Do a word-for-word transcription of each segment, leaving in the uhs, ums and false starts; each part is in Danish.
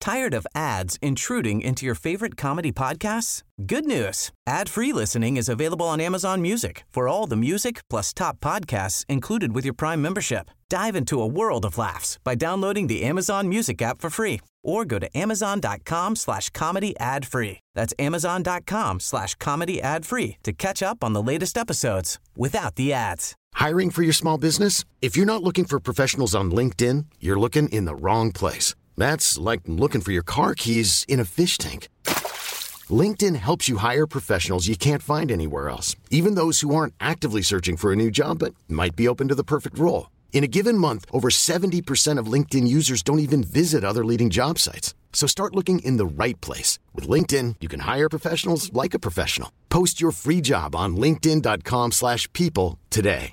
Tired of ads intruding into your favorite comedy podcasts? Good news. Ad-free listening is available on Amazon Music for all the music plus top podcasts included with your Prime membership. Dive into a world of laughs by downloading the Amazon Music app for free or go to amazon.com slash comedy ad free. That's amazon.com slash comedy ad free to catch up on the latest episodes without the ads. Hiring for your small business? If you're not looking for professionals on LinkedIn, you're looking in the wrong place. That's like looking for your car keys in a fish tank. LinkedIn helps you hire professionals you can't find anywhere else, even those who aren't actively searching for a new job but might be open to the perfect role. In a given month, over seventy percent of LinkedIn users don't even visit other leading job sites. So start looking in the right place. With LinkedIn, you can hire professionals like a professional. Post your free job on linkedin.com slash people today.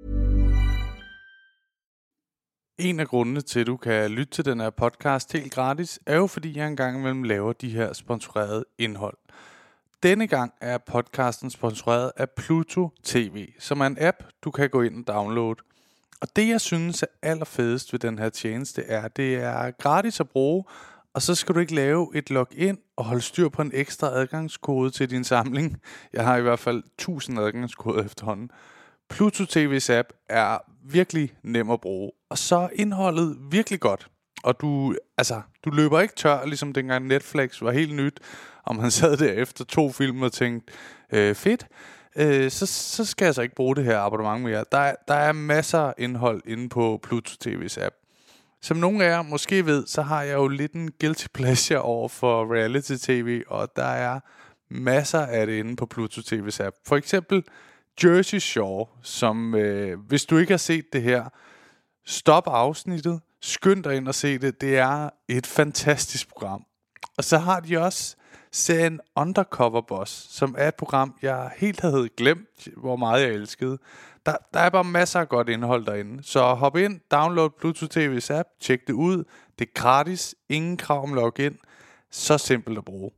En af grundene til, at du kan lytte til den her podcast helt gratis, er jo fordi jeg engang imellem laver de her sponsorerede indhold. Denne gang er podcasten sponsoreret af Pluto T V, som er en app, du kan gå ind og downloade. Og det, jeg synes er allerfedest ved den her tjeneste, er, at det er gratis at bruge, og så skal du ikke lave et login og holde styr på en ekstra adgangskode til din samling. Jeg har i hvert fald tusind adgangskoder efterhånden. Pluto T V's app er virkelig nem at bruge, og så er indholdet virkelig godt. Og du, altså, du løber ikke tør, ligesom dengang Netflix var helt nyt, og man sad der efter to film og tænkte, øh, fedt, øh, så, så skal jeg så ikke bruge det her abonnement mere. Der er, der er masser af indhold inde på Pluto T V's app. Som nogle af jer måske ved, så har jeg jo lidt en guilty pleasure over for reality-tv, og der er masser af det inde på Pluto T V's app. For eksempel Jersey Shore, som øh, hvis du ikke har set det her, stop afsnittet, skynd dig ind og se det. Det er et fantastisk program. Og så har de også serien Undercover Boss, som er et program, jeg helt havde glemt, hvor meget jeg elskede. Der, der er bare masser af godt indhold derinde. Så hop ind, download Pluto T V's app, tjek det ud. Det er gratis, ingen krav om login. Så simpelt at bruge.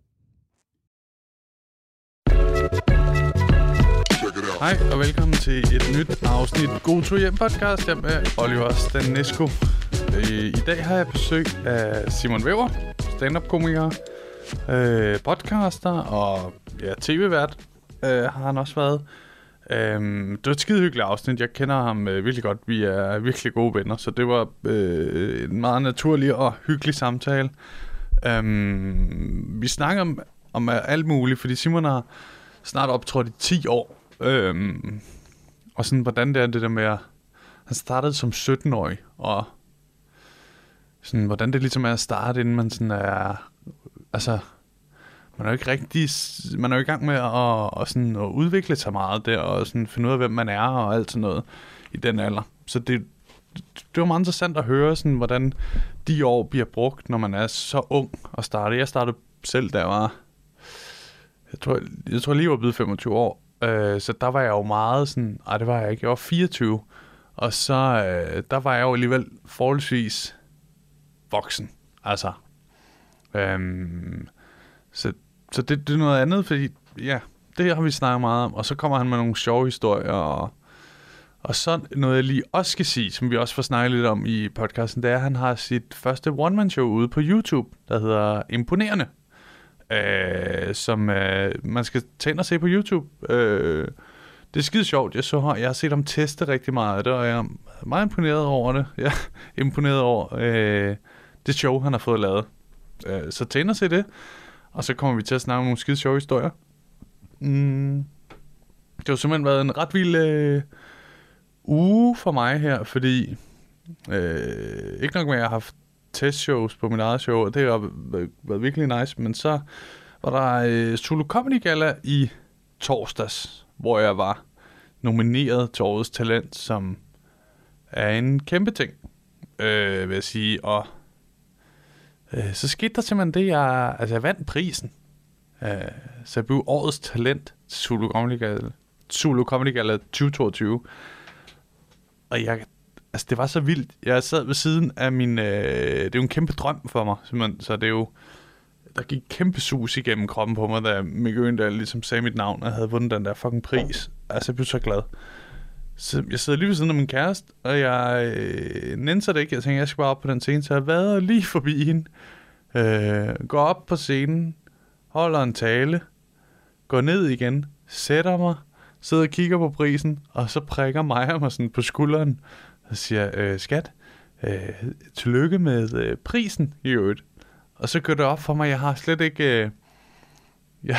Hej og velkommen til et nyt afsnit God Tur Hjem podcast. Jeg er Oliver Stanescu. I dag har jeg besøg af Simon Væver, stand-up-komiker, øh, podcaster og ja, tv-vært øh, har han også været. Øh, det var et skide hyggeligt afsnit. Jeg kender ham øh, virkelig godt. Vi er virkelig gode venner, så det var øh, en meget naturlig og hyggelig samtale. Øh, vi snakker om, om alt muligt, fordi Simon har snart optrådt i ti år. Øhm, og sådan hvordan det er det der med at han startede som sytten-årig, og sådan hvordan det ligesom er at starte, inden man sådan er, altså man er jo ikke rigtig, man er jo i gang med at, og sådan at udvikle sig meget der, og sådan finde ud af hvem man er og alt sådan noget i den alder. Så det, det var meget interessant at høre sådan hvordan de år bliver brugt, når man er så ung og starte. Jeg startede selv da jeg var, jeg tror jeg tror lige var blevet femogtyve år. Øh, så der var jeg jo meget sådan, ej det var jeg ikke, jeg var fireogtyve, og så øh, der var jeg jo alligevel forholdsvis voksen, altså. Øhm, så så det, det er noget andet, fordi ja, det har vi snakket meget om, og så kommer han med nogle sjove historier, og, og så noget jeg lige også skal sige, som vi også får snakket lidt om i podcasten, det er, at han har sit første one-man-show ude på YouTube, der hedder Imponerende. Øh, som øh, man skal tage ind og se på YouTube. øh, Det er skide sjovt. Jeg, så, jeg har set ham teste rigtig meget af det, og jeg er meget imponeret over det. Jeg er imponeret over øh, det show han har fået lavet. øh, Så tag ind og se det. Og så kommer vi til at snakke om nogle skide sjove historier. mm. Det har simpelthen været en ret vild øh, uge for mig her, fordi øh, ikke nok med at jeg har haft testshows på mit eget show, og det har været virkelig nice, men så var der øh, Zulu Comedy Gala i torsdags, hvor jeg var nomineret til Årets Talent, som er en kæmpe ting, øh, vil jeg sige, og øh, så skete der simpelthen det, jeg, altså jeg vandt prisen, øh, så jeg blev Årets Talent til Zulu Comedy Gala, Zulu Comedy Gala tyve toogtyve, og jeg altså, det var så vildt. Jeg sad ved siden af min... Øh, det er jo en kæmpe drøm for mig, simpelthen. Så det er jo... Der gik kæmpe sus igennem kroppen på mig, da Mikke Øgendahl ligesom sagde mit navn, og jeg havde vundet den der fucking pris. Altså, jeg blev så glad. Så jeg sidder lige ved siden af min kæreste, og jeg øh, nænser det ikke. Jeg tænker, jeg skal bare op på den scene, så jeg vader lige forbi hende. Øh, går op på scenen, holder en tale, går ned igen, sætter mig, sidder og kigger på prisen, og så prikker Maja mig sådan på skulderen og siger, øh, skat, øh, tillykke med øh, prisen i øvrigt. Og så går det op for mig, jeg har slet ikke... Øh, jeg,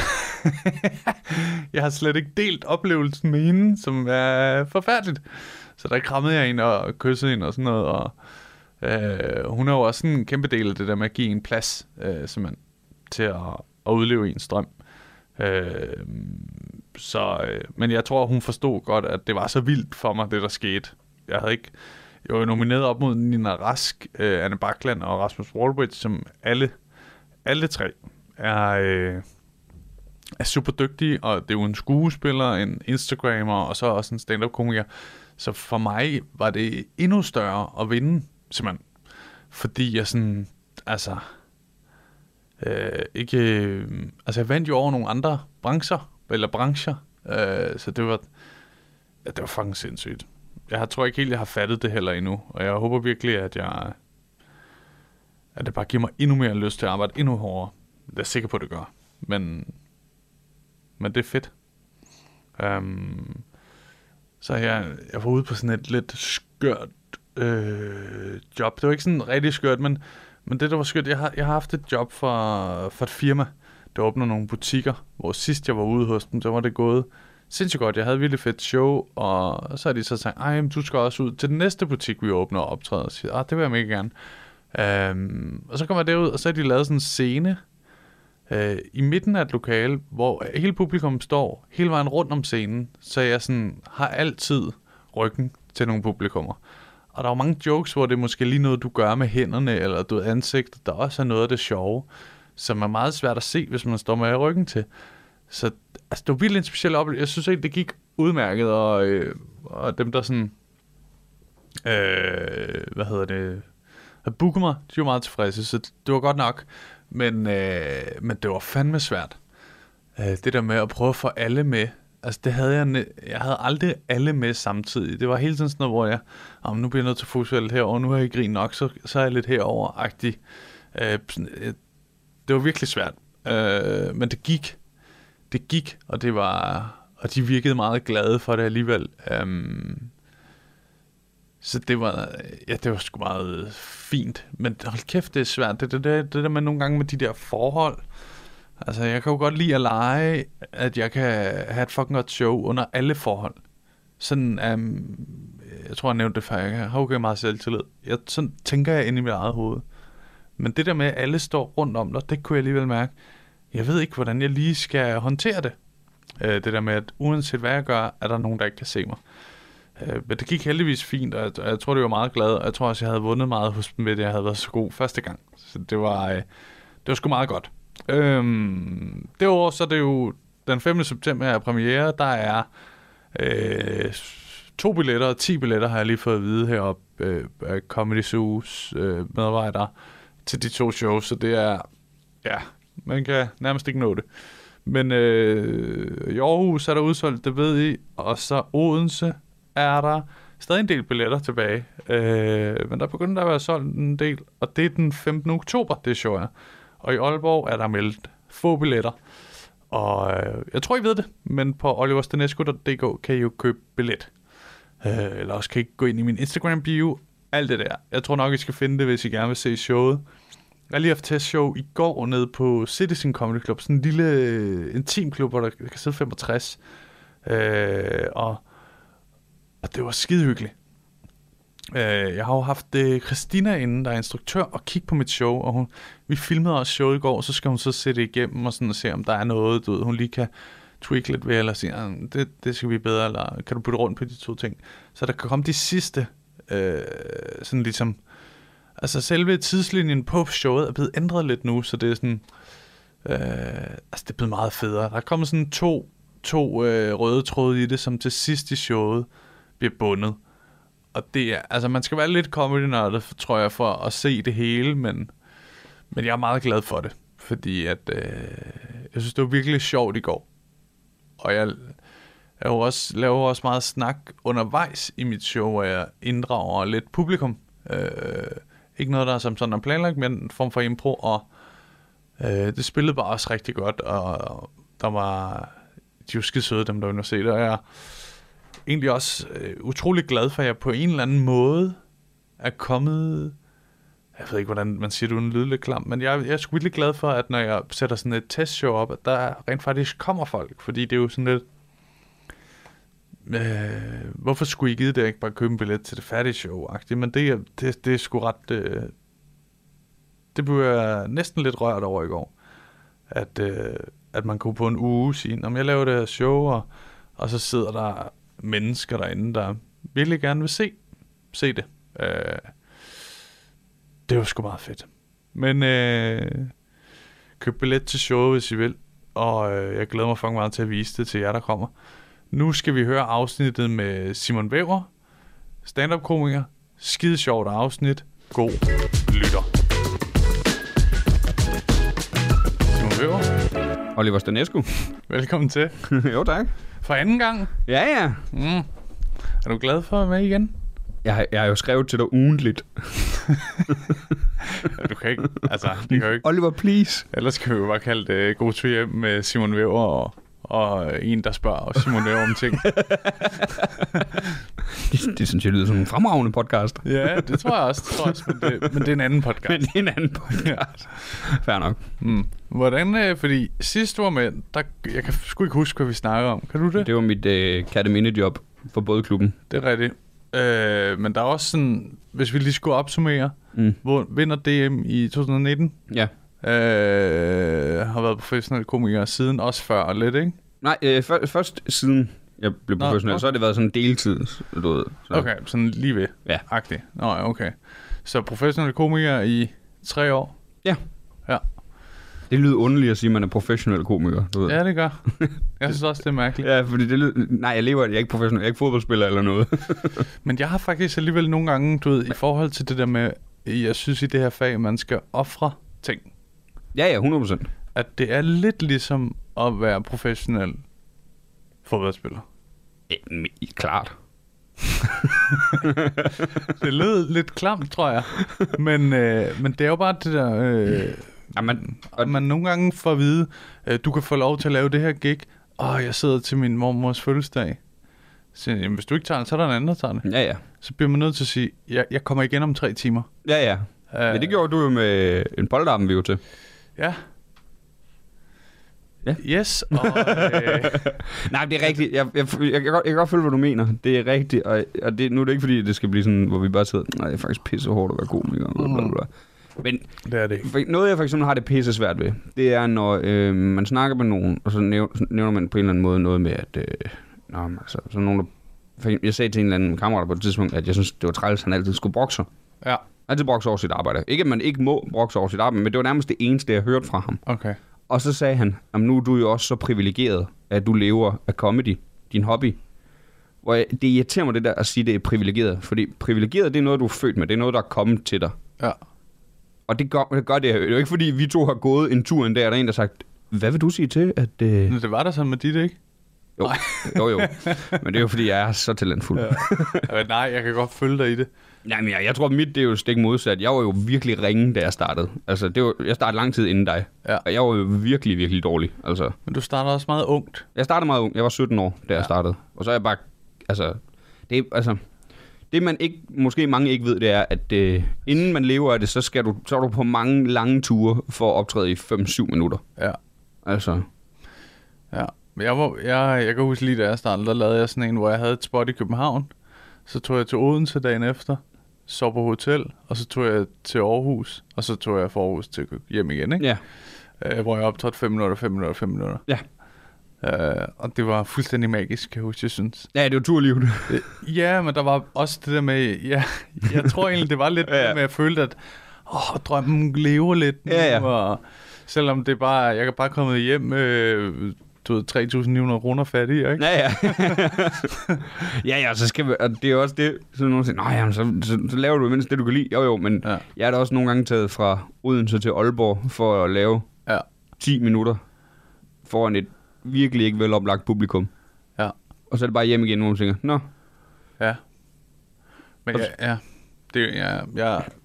jeg har slet ikke delt oplevelsen med hende, som er forfærdeligt. Så der krammede jeg hende og kyssede hende og sådan noget, og øh, hun er jo også en kæmpe del af det der med at give en plads, øh, simpelthen, til at, at udleve ens drøm. Øh, så, øh, men jeg tror, hun forstod godt, at det var så vildt for mig, det der skete. Jeg havde ikke... Jeg var nomineret op mod Nina Rask, øh, Anne Bakland og Rasmus Wallbridge, som alle, alle tre er, øh, er super dygtige, og det er jo en skuespiller, en Instagrammer, og så også en stand-up-komiker. Så for mig var det endnu større at vinde, simpelthen. Fordi jeg sådan, altså, øh, ikke, øh, altså jeg vandt jo over nogle andre brancher, eller brancher, øh, så det var, ja, det var fucking sindssygt. Jeg tror ikke helt, jeg har fattet det heller endnu, og jeg håber virkelig, at jeg, at det bare giver mig endnu mere lyst til at arbejde endnu hårdere. Det er jeg sikker på, at det gør. Men, men det er fedt. Um, så jeg, jeg var ude på sådan et lidt skørt øh, job. Det var ikke sådan rigtig skørt, men, men det, der var skørt, jeg har, jeg har haft et job for, for et firma, der åbner nogle butikker, hvor sidst jeg var ude hos dem, så var det gået sindssygt godt. Jeg havde et virkelig fedt show, og så har de så sagt, ej, du skal også ud til den næste butik, vi åbner og optræder. Og siger, ah, det vil jeg mega gerne. Um, og så kommer jeg derud, og så har de lavet sådan en scene uh, i midten af et lokale, hvor hele publikum står hele vejen rundt om scenen, så jeg sådan har altid ryggen til nogle publikummer. Og der er jo mange jokes, hvor det er måske lige noget, du gør med hænderne, eller du har ansigt, der også er noget af det sjove, som er meget svært at se, hvis man står med ryggen til. Så altså, det var virkelig en speciel oplevelse. Jeg synes ikke, det gik udmærket, og, øh, og dem, der sådan, øh, hvad hedder det, at booke mig, de var meget tilfredse, så det var godt nok, men, øh, men det var fandme svært. Øh, det der med at prøve at få alle med, altså det havde jeg, jeg havde aldrig alle med samtidig. Det var hele tiden sådan noget, hvor jeg, oh, nu bliver jeg nødt til at fokusere lidt herover, nu har jeg grinet nok, så, så er jeg lidt herover-agtig. Øh, det var virkelig svært, øh, men det gik. Det gik, og det var, og de virkede meget glade for det alligevel. Um, så det var, ja, det var sgu meget fint. Men hold kæft, det er svært. Det, det, det, det der med nogle gange med de der forhold. Altså, jeg kan jo godt lide at lege, at jeg kan have et fucking godt show under alle forhold. Sådan, um, jeg tror, jeg nævnte det før, jeg har okay meget selvtillid. Jeg, sådan tænker jeg ind i mit eget hoved. Men det der med, at alle står rundt om dig, det kunne jeg alligevel mærke. Jeg ved ikke, hvordan jeg lige skal håndtere det. Øh, det der med, at uanset hvad jeg gør, er der nogen, der ikke kan se mig. Øh, men det gik heldigvis fint, og jeg, og jeg tror, det var meget glad. Og jeg tror også, jeg havde vundet meget hos dem ved det, jeg havde været så god første gang. Så det var, øh, det var sgu meget godt. Øh, Derudover så er det jo den femte september er premiere. Der er øh, to billetter og ti billetter, har jeg lige fået at vide heroppe øh, af Comedy Zoo's øh, medarbejdere til de to shows. Så det er, ja... Man kan nærmest ikke nå det. Men øh, i Aarhus er der udsolgt, det ved I. Og så Odense er der stadig en del billetter tilbage. Øh, men der begynder der at være solgt en del. Og det er den femtende oktober, det show er. Og i Aalborg er der meldt få billetter. Og øh, jeg tror, I ved det. Men på oliverstanesco punktum d k kan I jo købe billet. Øh, eller også kan I gå ind i min Instagram-bio. Alt det der. Jeg tror nok, I skal finde det, hvis I gerne vil se showet. Jeg har lige haft testshow i går nede på Citizen Comedy Club. Sådan en lille intimklub, hvor der kan sidde femogtres. Øh, og, og det var skide hyggeligt. Øh, jeg har jo haft øh, Christina inde, der er instruktør, og kigge på mit show. Og hun, vi filmede også showet i går, så skal hun så sætte igennem og, sådan, og se, om der er noget, du ved, hun lige kan tweak lidt ved, eller sige, det, det skal vi bedre, eller kan du putte rundt på de to ting. Så der kan komme de sidste, øh, sådan ligesom... Altså selve tidslinjen på showet er blevet ændret lidt nu, så det er sådan, øh, altså det er blevet meget federe. Der er kommet sådan to, to øh, røde tråde i det, som til sidst i showet bliver bundet. Og det er, altså man skal være lidt comedy-nørdet, tror jeg, for at se det hele, men, men jeg er meget glad for det, fordi at, øh, jeg synes det var virkelig sjovt i går. Og jeg, jeg også, laver også meget snak undervejs i mit show, hvor jeg inddrager lidt publikum. Øh, Ikke noget, der er som sådan er planlagt, men en form for impro, og, Øh, det spillede bare også rigtig godt, og der var... De var skide søde, dem der var se det, og jeg er egentlig også øh, utrolig glad for, at jeg på en eller anden måde er kommet... Jeg ved ikke, hvordan man siger det uden lyde lidt klam, men jeg, jeg er sgu virkelig glad for, at når jeg sætter sådan et testshow op, at der rent faktisk kommer folk, fordi det er jo sådan lidt... Øh, hvorfor skulle I give det ikke bare købe en billet til det færdige show-agtigt? Men det, det, det er sgu ret... Øh, det blev jeg næsten lidt rørt over i går. At, øh, at man kunne på en uge sige, om jeg laver det her show, og, og så sidder der mennesker derinde, der virkelig gerne vil se, se det. Øh, det var sgu meget fedt. Men øh, køb billet til showet, hvis I vil. Og øh, jeg glæder mig fucking meget til at vise det til jer, der kommer. Nu skal vi høre afsnittet med Simon Væver, stand-up-komiker. Skide sjovt afsnit. God lytter. Simon Væver. Oliver Stanescu. Velkommen til. Jo, tak. For anden gang. Ja, ja. Mm. Er du glad for at være med igen? Jeg, har- jeg har jo skrevet til dig ugentligt. Ja, du kan ikke, altså, det kan jo ikke. Oliver, please. Ellers kan vi jo bare kalde det God tur hjem med Simon Væver og, og en, der spørger Simon Væver om ting. Det, det synes jeg lyder som en fremragende podcast. Ja, det tror jeg også, det tror jeg også men, det, men det er en anden podcast. Men det er en anden podcast. Fair nok. Mm. Hvordan, øh, fordi sidst du var med, der, jeg kan sgu ikke huske, hvad vi snakker om. Kan du det? Det var mit øh, katteminde-job for bådklubben. Det er rigtigt. Øh, men der er også sådan, hvis vi lige skulle opsummere, Mm. hvor vinder D M i to tusind nitten, Ja. øh, har været professionel komiker siden, også før og lidt, ikke? Nej, øh, før, først siden jeg blev Nå, professionel, okay. så har det været sådan en deltid, du ved. Så. Okay, sådan lige ved. Ja. Agtigt. Nå, ja, okay. Så professionel komiker i tre år? Ja. Ja. Det lyder underligt at sige, at man er professionel komiker, du ved. Ja, det gør. Jeg synes også, det er mærkeligt. Ja, fordi det lyder... Nej, jeg lever, jeg er ikke professionel, jeg er ikke fodboldspiller eller noget. Men jeg har faktisk alligevel nogle gange, du ved, i forhold til det der med, jeg synes i det her fag, man skal ofre ting. Ja, ja, hundrede procent. At det er lidt ligesom at være professionel fodboldspiller. Ja, klart. Det lød lidt klamt, tror jeg. Men, øh, men det er jo bare det der... Øh, Jamen, at man nogle gange får at vide, øh, du kan få lov til at lave det her gig. Åh, jeg sidder til min mormors fødselsdag. Så jamen, hvis du ikke tager det, så er der en anden, der tager det. ja, ja. Så bliver man nødt til at sige, jeg, jeg kommer igen om tre timer. Ja, ja. Øh, Ja, det gjorde du jo med en polterappen, vi var til. Ja. Ja. Yes, og... Øh, Nej, det er rigtigt. Jeg, jeg, jeg, jeg, kan godt, jeg kan godt følge, hvad du mener. Det er rigtigt, og, og det, nu er det ikke, fordi det skal blive sådan, hvor vi bare sidder, nej, det er faktisk pisse hårdt at være komiker. Bla, bla, bla. Men det er det ikke. for, noget, jeg for eksempel har det pisse svært ved, det er, når øh, man snakker med nogen, og så nævner, nævner man på en eller anden måde noget med, at... Øh, nå, men altså, så nogen, der, for jeg sagde til en eller anden kammerat på et tidspunkt, at jeg synes, det var træls, at han altid skulle brokse. Ja, Altid brokse over sit arbejde. Ikke, at man ikke må brokse over sit arbejde, men det var nærmest det eneste, jeg hørte fra ham. okay. Og så sagde han, at nu er du jo også så privilegeret, at du lever af comedy, din hobby. Hvor jeg, det irriterer mig det der at sige, at det er privilegeret. Fordi privilegeret, det er noget, du er født med. Det er noget, der er kommet til dig. Ja. Og det gør det, gør det jo ikke, fordi vi to har gået en tur en dag, og der er en, der har sagt, hvad vil du sige til, at... Øh... Men det var der sådan med dit, ikke? Jo, jo, jo. Men det er jo, fordi jeg er så talentfuld. Ja. Men nej, jeg kan godt følge dig i det. Nej, men jeg, jeg tror, mit det er jo stik modsat. Jeg var jo virkelig ringe, da jeg startede. Altså, det var, jeg startede lang tid inden dig. Ja. Og jeg var jo virkelig, virkelig dårlig. Altså, Men du startede også meget ungt. jeg startede meget ung. Jeg var sytten år, da jeg Ja. startede. Og så er jeg bare... Altså, det, er- altså, det man ikke, måske mange ikke ved, det er, at øh, inden man lever af det, så, skal du, så er du på mange lange ture for at optræde i fem til syv minutter. Ja. Altså, Ja. Men jeg, var, jeg, jeg kan huske lige, da jeg startede, der lavede jeg sådan en, hvor jeg havde et spot i København. Så tog jeg til Odense dagen efter, så på hotel, og så tog jeg til Aarhus, og så tog jeg fra Aarhus til hjem igen, ikke? ja. Øh, hvor jeg optrådte fem minutter, fem minutter, fem minutter. Ja. Øh, og det var fuldstændig magisk, kan jeg huske, jeg synes. Ja, det var turlivet. Øh, ja, men der var også det der med, ja, jeg tror egentlig, det var lidt Ja, ja. det med, at jeg følte, at åh, drømmen lever lidt nu, Ja, ja. og selvom det bare, jeg kan bare komme hjem øh, du ved, tre tusind ni hundrede kroner fattig, ikke? Ja, ja. ja, ja, så skal vi, og det er også det, så nogen siger, nej, jamen, så, så, så laver du mindst det, du kan lide. Jo, jo, men Ja. ja. jeg er da også nogle gange taget fra Odense til Aalborg for at lave Ja. ti minutter foran et virkelig ikke veloplagt publikum. Ja. Og så er det bare hjem igen, hvor man tænker, nå, Ja. Men ja, ja. Det, ja, jeg,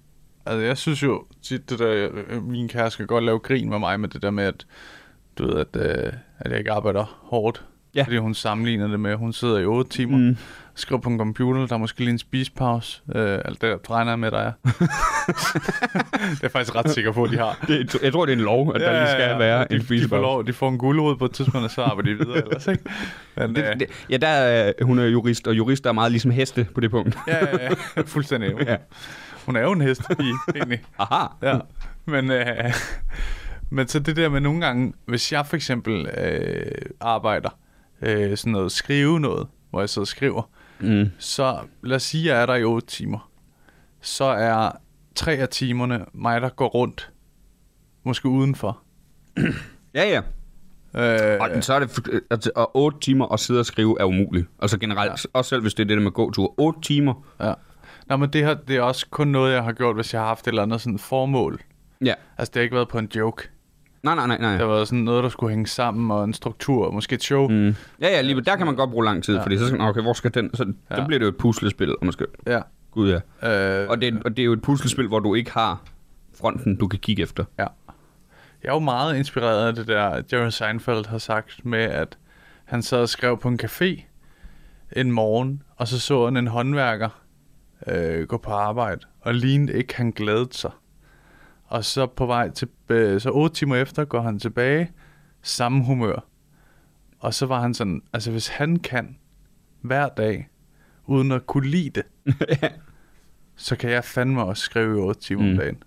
Altså, jeg synes jo tit, det der, min kæreste kan godt lave grin med mig med det der med, at du ved, at, øh, at jeg ikke arbejder hårdt. Ja. Fordi hun sammenligner det med, at hun sidder i otte timer, mm. skriver på en computer, der er måske lige en spisepause. Øh, alt det regner jeg med, der er. Det er jeg faktisk ret sikker på, at de har. Det, jeg tror, det er en lov, at ja, der lige skal ja, være de, en spisepause. De får, lov, de får en guldrod på et tidspunkt, og så arbejder de videre ellers, ikke? Men, det, øh, det, ja, der er, hun er jurist, og jurister er meget ligesom heste på det punkt. Ja, ja, ja. Fuldstændig. Ja. Hun er jo en hest, egentlig. Aha. Ja. Men, øh, men så det der med nogle gange, hvis jeg for eksempel øh, arbejder, øh, sådan noget, skrive noget, hvor jeg sidder og skriver, mm. så lad os sige, at jeg er der i otte timer. Så er tre af timerne mig, der går rundt, måske udenfor. Ja, ja. Øh, og så er det, altså, og otte timer at sidde og skrive er umuligt. Altså generelt, ja. Også selv hvis det er det der med gåtur. Otte timer. Ja. Nå, men det, her, det er også kun noget, jeg har gjort, hvis jeg har haft et eller andet sådan formål. Ja. Altså, det har ikke været på en joke. Nej, nej, nej, nej. Det har været sådan noget, der skulle hænge sammen, og en struktur, og måske et show. Mm. Ja, ja, lige der kan man godt bruge lang tid, ja. Fordi så skal man, okay, hvor skal den? Så ja. Der bliver det jo et puslespil, og måske... Ja. Gud, ja. Øh, og, det, og det er jo et puslespil, hvor du ikke har fronten, du kan kigge efter. Ja. Jeg er jo meget inspireret af det der, Jerry Seinfeld har sagt med, at han sad og skrev på en café en morgen, og så så han en håndværker øh, gå på arbejde, og lignede ikke, han glædede sig. Og så på vej til, øh, så otte timer efter går han tilbage, samme humør. Og så var han sådan, altså hvis han kan hver dag, uden at kunne lide det, så kan jeg fandme også skrive i otte timer mm. om dagen.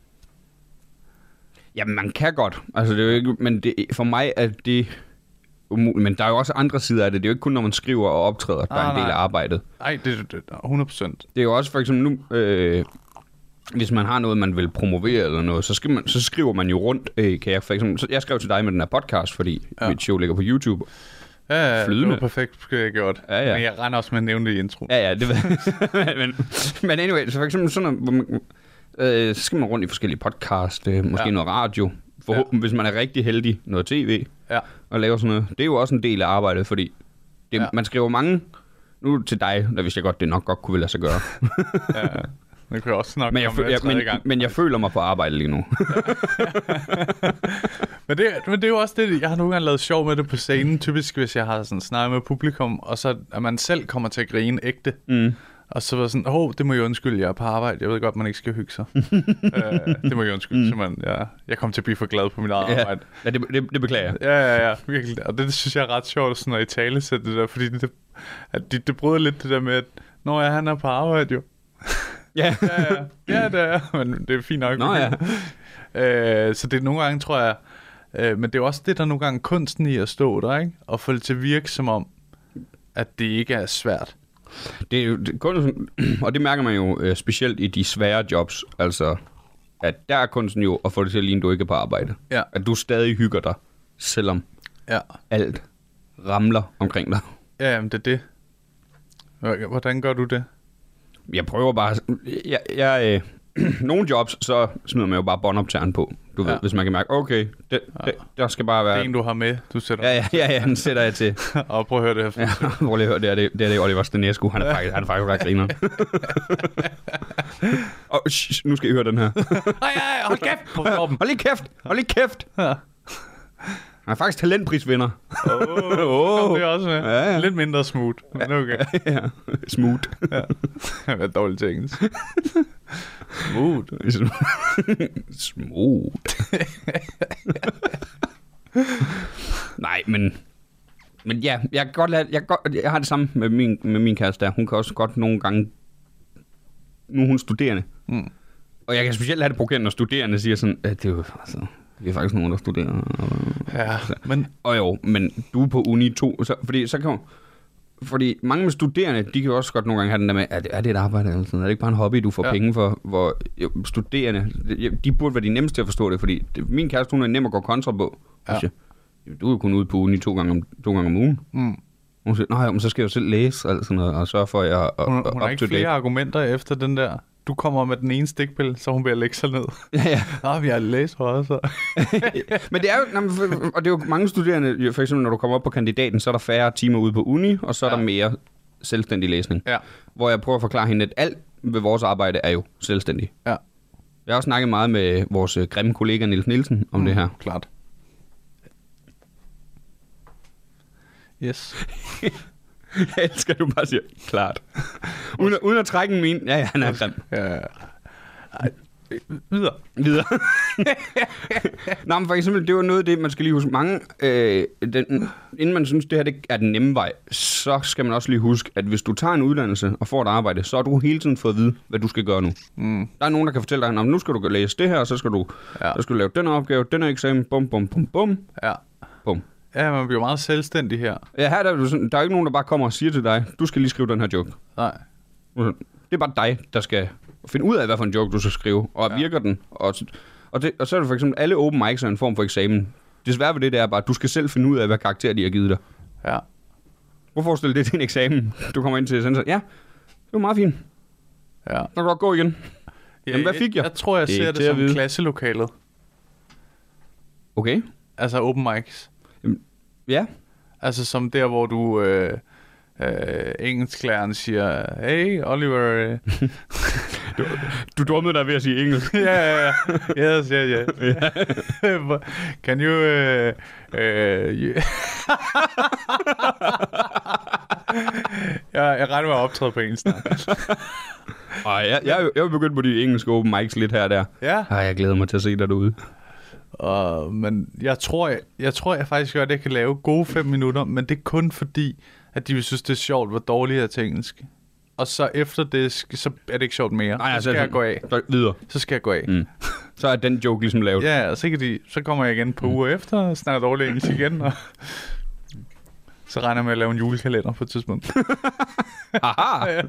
Jamen, man kan godt. Altså, det er jo ikke, men det, for mig er det umuligt. Men der er jo også andre sider af det. Det er jo ikke kun, når man skriver og optræder, der ah, er en del nej. af arbejdet. Nej, det er hundrede procent. Det er jo også for eksempel nu, øh, hvis man har noget, man vil promovere eller noget, så, skal man, så skriver man jo rundt. Øh, kan jeg, for eksempel, så jeg skrev til dig med den her podcast, fordi ja. Mit show ligger på YouTube. Ja, ja, flydende. Det var perfekt gjort. Ja, ja. Men jeg regner også med at nævne det i intro. Ja, ja, det ved jeg. men, men anyway, så for eksempel sådan noget, hvor man, øh, så skal man rundt i forskellige podcast, øh, måske ja. Noget radio, forhåbentlig, ja. Hvis man er rigtig heldig, noget tv, ja. Og laver sådan noget. Det er jo også en del af arbejdet, fordi det, ja. Man skriver mange, nu til dig, der vidste jeg godt, det nok godt kunne lade sig gøre. Ja, det kunne jeg også nok men jeg, føl- jeg, men, gang. Men jeg føler mig på arbejde lige nu. men, det, men det er jo også det, jeg har nogle gange lavet sjov med det på scenen, typisk hvis jeg har sådan snakket med publikum, og så at man selv kommer til at grine ægte. Mm. Og så var sådan, åh, oh, det må jeg undskylde, jeg er på arbejde. Jeg ved godt, man ikke skal hygge sig. uh, det må jeg undskylde, mm. simpelthen. Ja, jeg kom til at blive for glad på mit eget ja. arbejde. Ja, det, det, det beklager jeg. Ja, ja, ja, virkelig. Og det, det synes jeg er ret sjovt, sådan at i tale sætte det der, fordi det, at det, det bryder lidt det der med, at når jeg han er på arbejde, jo. Ja. ja, ja, ja, det er, men det er fint nok. Nå, ja. uh, så det er nogle gange, tror jeg, uh, men det er også det, der nogle gange kunsten i at stå der, ikke? Og få det til at virke som om, at det ikke er svært. Det er jo det, kunsten, og det mærker man jo øh, specielt i de svære jobs, altså at der er kunsten jo at få det til at ligne, du ikke er på arbejde. Ja. At du stadig hygger dig, selvom ja. Alt ramler omkring dig. Ja, jamen det er det. Hvordan gør du det? Jeg prøver bare, jeg, jeg, øh, nogle jobs, så smider man jo bare båndoptageren på. Du ved, ja. Hvis man kan mærke, okay, det, det, der skal bare være... Det er en, du har med, du sætter... Ja, ja, ja, ja den sætter jeg til. Og prøv at høre det her. Ja, prøv lige at høre, det er det, det, er det Oliver Stenescu. Han er faktisk, han er faktisk ret griner. Og shh, nu skal I høre den her. Ej, ej, hold kæft! Hold lige kæft! Hold lige kæft! Ja. Han er faktisk talentprisvinder. Åh, oh, kom det også med. Ja, ja. Lidt mindre smooth, men okay. Ja, ja. Smooth. Ja. Det er dårligt til engelsk. Smooth. Smooth. Nej, men... Men ja, jeg kan godt lade, jeg, kan godt, jeg har det samme med min, med min kæreste der. Hun kan også godt nogle gange... Nu er hun studerende. Mm. Og jeg kan specielt have det provokerende, når studerende siger sådan, at det er jo... Altså, vi er faktisk nogen, der studerer. Ja, men... Og jo, men du er på uni to, så, fordi så kan fordi mange med studerende, de kan jo også godt nogle gange have den der med, er det, er det et arbejde eller sådan? Er det ikke bare en hobby, du får ja. Penge for? Hvor jo, studerende, de burde være de nemmeste til at forstå det, fordi det, min kæreste, hun er nem at gå kontra på. Ja. Jeg, du er jo kun ude på uni to gange om, to gange om ugen. Mm. Hun siger, nej, men så skal jeg jo selv læse og, sådan noget, og sørge for, at jeg er Hun, hun har ikke flere date. Argumenter efter den der... Du kommer med den ene stikpille, så hun vil lægge sig ned. Ja, ja. Nå, vi har læst for også. Men det er jo, og det er jo mange studerende, for eksempel når du kommer op på kandidaten, så er der færre timer ude på uni, og så er ja. Der mere selvstændig læsning. Ja. Hvor jeg prøver at forklare hende, at alt ved vores arbejde er jo selvstændig. Ja. Jeg har også snakket meget med vores øh, grimme kollega Niels Nielsen om mm, det her. Klart. Yes. Jeg elsker, at du bare siger, klart. uden, at, uden at trække en min. Ja, ja, han er grim. Ja, ja. Ej, videre. Videre. Nå, men for eksempel, det var noget af det, man skal lige huske. Mange, øh, den, inden man synes, det her det er den nemme vej, så skal man også lige huske, at hvis du tager en uddannelse og får et arbejde, så har du hele tiden fået at vide, hvad du skal gøre nu. Mm. Der er nogen, der kan fortælle dig, nu skal du læse det her, og så skal du, ja. så skal du lave den opgave, den her eksamen, bum, bum, bum, bum. Ja. Bum. Ja, man bliver meget selvstændig her. Ja, her der er, du sådan, der er ikke nogen, der bare kommer og siger til dig, du skal lige skrive den her joke. Nej. Det er bare dig, der skal finde ud af, hvad for en joke du skal skrive, og ja. virker den. Og, og, det, og så er det for eksempel, alle open mics er en form for eksamen. Det svære ved det, det er bare, at du skal selv finde ud af, hvad karakter de har givet dig. Ja. Hvor forestiller det til en eksamen? Du kommer ind til sensor. Ja, det var meget fint. Ja. Så kan du godt gå igen. Ja, Jamen, hvad fik jeg? Jeg tror, jeg det ser det som klasselokalet. Okay. Altså open mics. Ja. Altså som der, hvor du... Øh, øh, engelsklæreren siger, hey, Oliver... Øh. du, du dummede dig ved at sige engelsk. Ja, ja, ja. Yes, yeah, yeah. Can you... Uh, uh, you jeg, jeg regner med at optræde på engelsk. Ej, jeg, jeg, jeg vil begynde på de engelske open mics lidt her og der. Ja. Ej, jeg glæder mig til at se dig derude. Uh, men jeg tror, jeg, jeg tror, jeg faktisk gør, at jeg kan lave gode fem minutter, men det er kun fordi, at de vil synes, det er sjovt, hvor dårligt jeg er til engelsk. Og så efter det, så er det ikke sjovt mere. Nej, så skal altså, jeg gå af. Videre. Så skal jeg gå af. Mm. Så er den joke ligesom lavet. Ja, og så, kan de, så kommer jeg igen på mm. uger efter, og snakker dårligt engelsk igen, og så regner jeg med at lave en julekalender på et tidspunkt. Aha! Ja.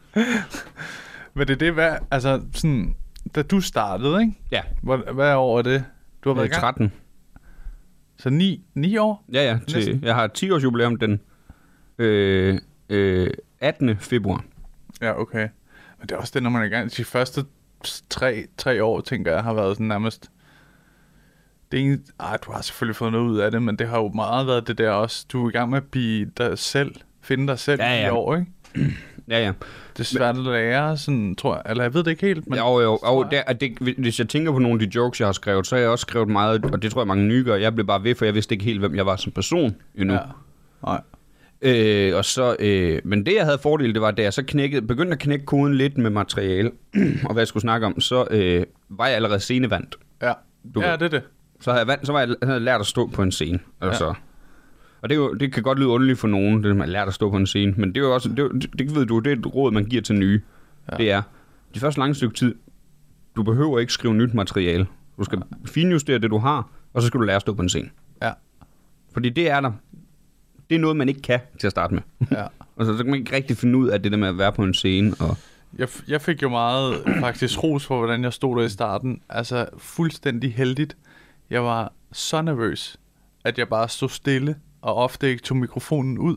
Men det er det, hvad, altså sådan, da du startede, ikke? Ja. Hvad, hvad år er det? Du har været i gang? tretten. Så ni, ni år? Ja, ja. Til, jeg har ti års jubilæum den øh, øh, attende februar. Ja, okay. Men det er også det, når man er i gang. De første tre, tre år, tænker jeg, har været sådan nærmest... Det er en... Ej, du har selvfølgelig fået noget ud af det, men det har jo meget været det der også. Du er i gang med at blive dig selv, finde dig selv ja, ja. i år, ikke? Ja, ja. Det er svært at lære, sådan, tror jeg. Eller jeg ved det ikke helt, men... Jo, jo. jo der, det, hvis jeg tænker på nogle af de jokes, jeg har skrevet, så har jeg også skrevet meget, og det tror jeg mange nye gør. Jeg blev bare ved, for jeg vidste ikke helt, hvem jeg var som person endnu. Ja. Nej. Øh, og så, øh, men det, jeg havde fordel, det var, da jeg så knækkede, begyndte at knække koden lidt med materiale, og hvad jeg skulle snakke om, så øh, var jeg allerede scenevandt. Ja, du ja ved. det er det. Så havde jeg, vand, så var jeg, jeg havde lært at stå på en scene. Altså. Ja. Og det, er jo, det kan godt lyde underligt for nogen, det man lært at stå på en scene, men det er jo også, det, det, det ved du, det er et råd, man giver til nye. Ja. Det er, de første lange stykke tid, du behøver ikke skrive nyt materiale. Du skal ja. finjustere det, du har, og så skal du lære at stå på en scene. Ja. Fordi det er der. Det er noget, man ikke kan til at starte med. Ja. Og så, så kan man ikke rigtig finde ud af det der med at være på en scene. Og... Jeg, jeg fik jo meget faktisk ros for, hvordan jeg stod der i starten. Altså fuldstændig heldigt. Jeg var så nervøs, at jeg bare stod stille, og ofte ikke tog mikrofonen ud.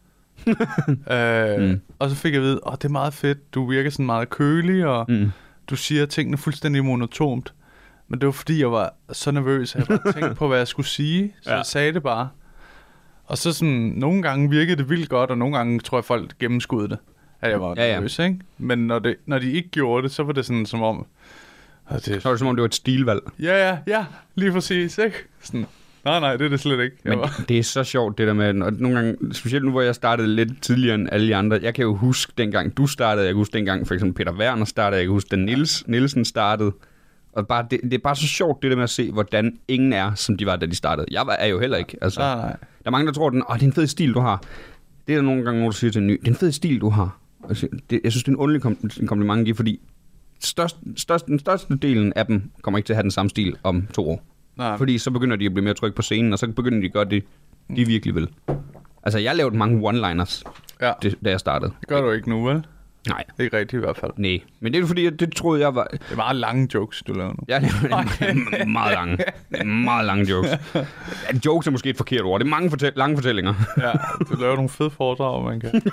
øh, mm. Og så fik jeg at vide, åh, det er meget fedt. Du virker sådan meget kølig, og mm. du siger tingene fuldstændig monotont. Men det var fordi, jeg var så nervøs, at jeg bare tænkte på, hvad jeg skulle sige. Så ja. jeg sagde det bare. Og så sådan, nogle gange virkede det vildt godt, og nogle gange tror jeg, folk gennemskudde det, at jeg var ja, nervøs, ja. ikke? Men når, det, når de ikke gjorde det, så var det sådan som om... Det, så var det som om, det var et stilvalg. Ja, ja, ja, lige præcis, ikke? Sådan, nej, nej, det er det slet ikke. Men var... det er så sjovt, det der med, og nogle gange, specielt nu, hvor jeg startede lidt tidligere end alle de andre, jeg kan jo huske dengang du startede, jeg kan huske dengang for eksempel Peter Werner startede, jeg kan huske, da Niels Nielsen startede, og bare, det, det er bare så sjovt, det der med at se, hvordan ingen er, som de var, da de startede. Jeg var, er jo heller ikke, altså. Nej, nej. Der er mange, der tror, den, åh, det er en fed stil, du har. Det er der nogle gange, når du siger til en ny, det er en fed stil, du har. Altså, det, jeg synes, det er en underlig kom- kompliment at give, fordi størst, størst, den største delen af dem kommer ikke til at have den samme stil om to år. Nej. Fordi så begynder de at blive mere trygge på scenen, og så begynder de at gøre det, de virkelig vil. Altså, jeg lavede mange one-liners, ja. det, da jeg startede. Det gør du ikke nu, vel? Nej. Ikke rigtigt i hvert fald. Nej, men det er fordi, det troede jeg var... Det er meget lange jokes, du laver nu. Ja, det er meget lange. Meget lange jokes. Jokes er måske et forkert ord. Det er mange fortæl- lange fortællinger. Ja, du laver nogle fede foredrag, man kan.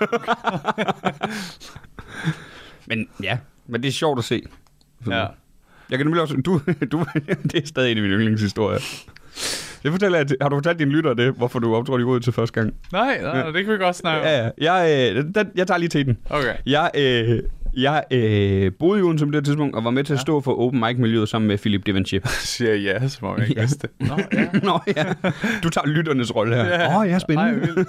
Men ja, men det er sjovt at se. Ja. Jeg kan nemlig også... Du, du, det er stadig en af mine yndlingshistorier. Jeg fortæller, at, har du fortalt dine lyttere det, hvorfor du optrådte i Rød til første gang? Nej, nej, det kan vi godt snakke om. Ja, ja. Jeg, øh, den, jeg tager lige til den. Okay. Jeg, øh, Jeg øh, boede i Odense på det tidspunkt, og var med til at stå for open mic-miljøet sammen med Philip Devanchier. Siger ja, som om jeg ikke Ja. vidste det. Nå, ja. Nå ja, du tager lytternes rolle her. Åh ja, oh, ja, spændende. Ej, vildt.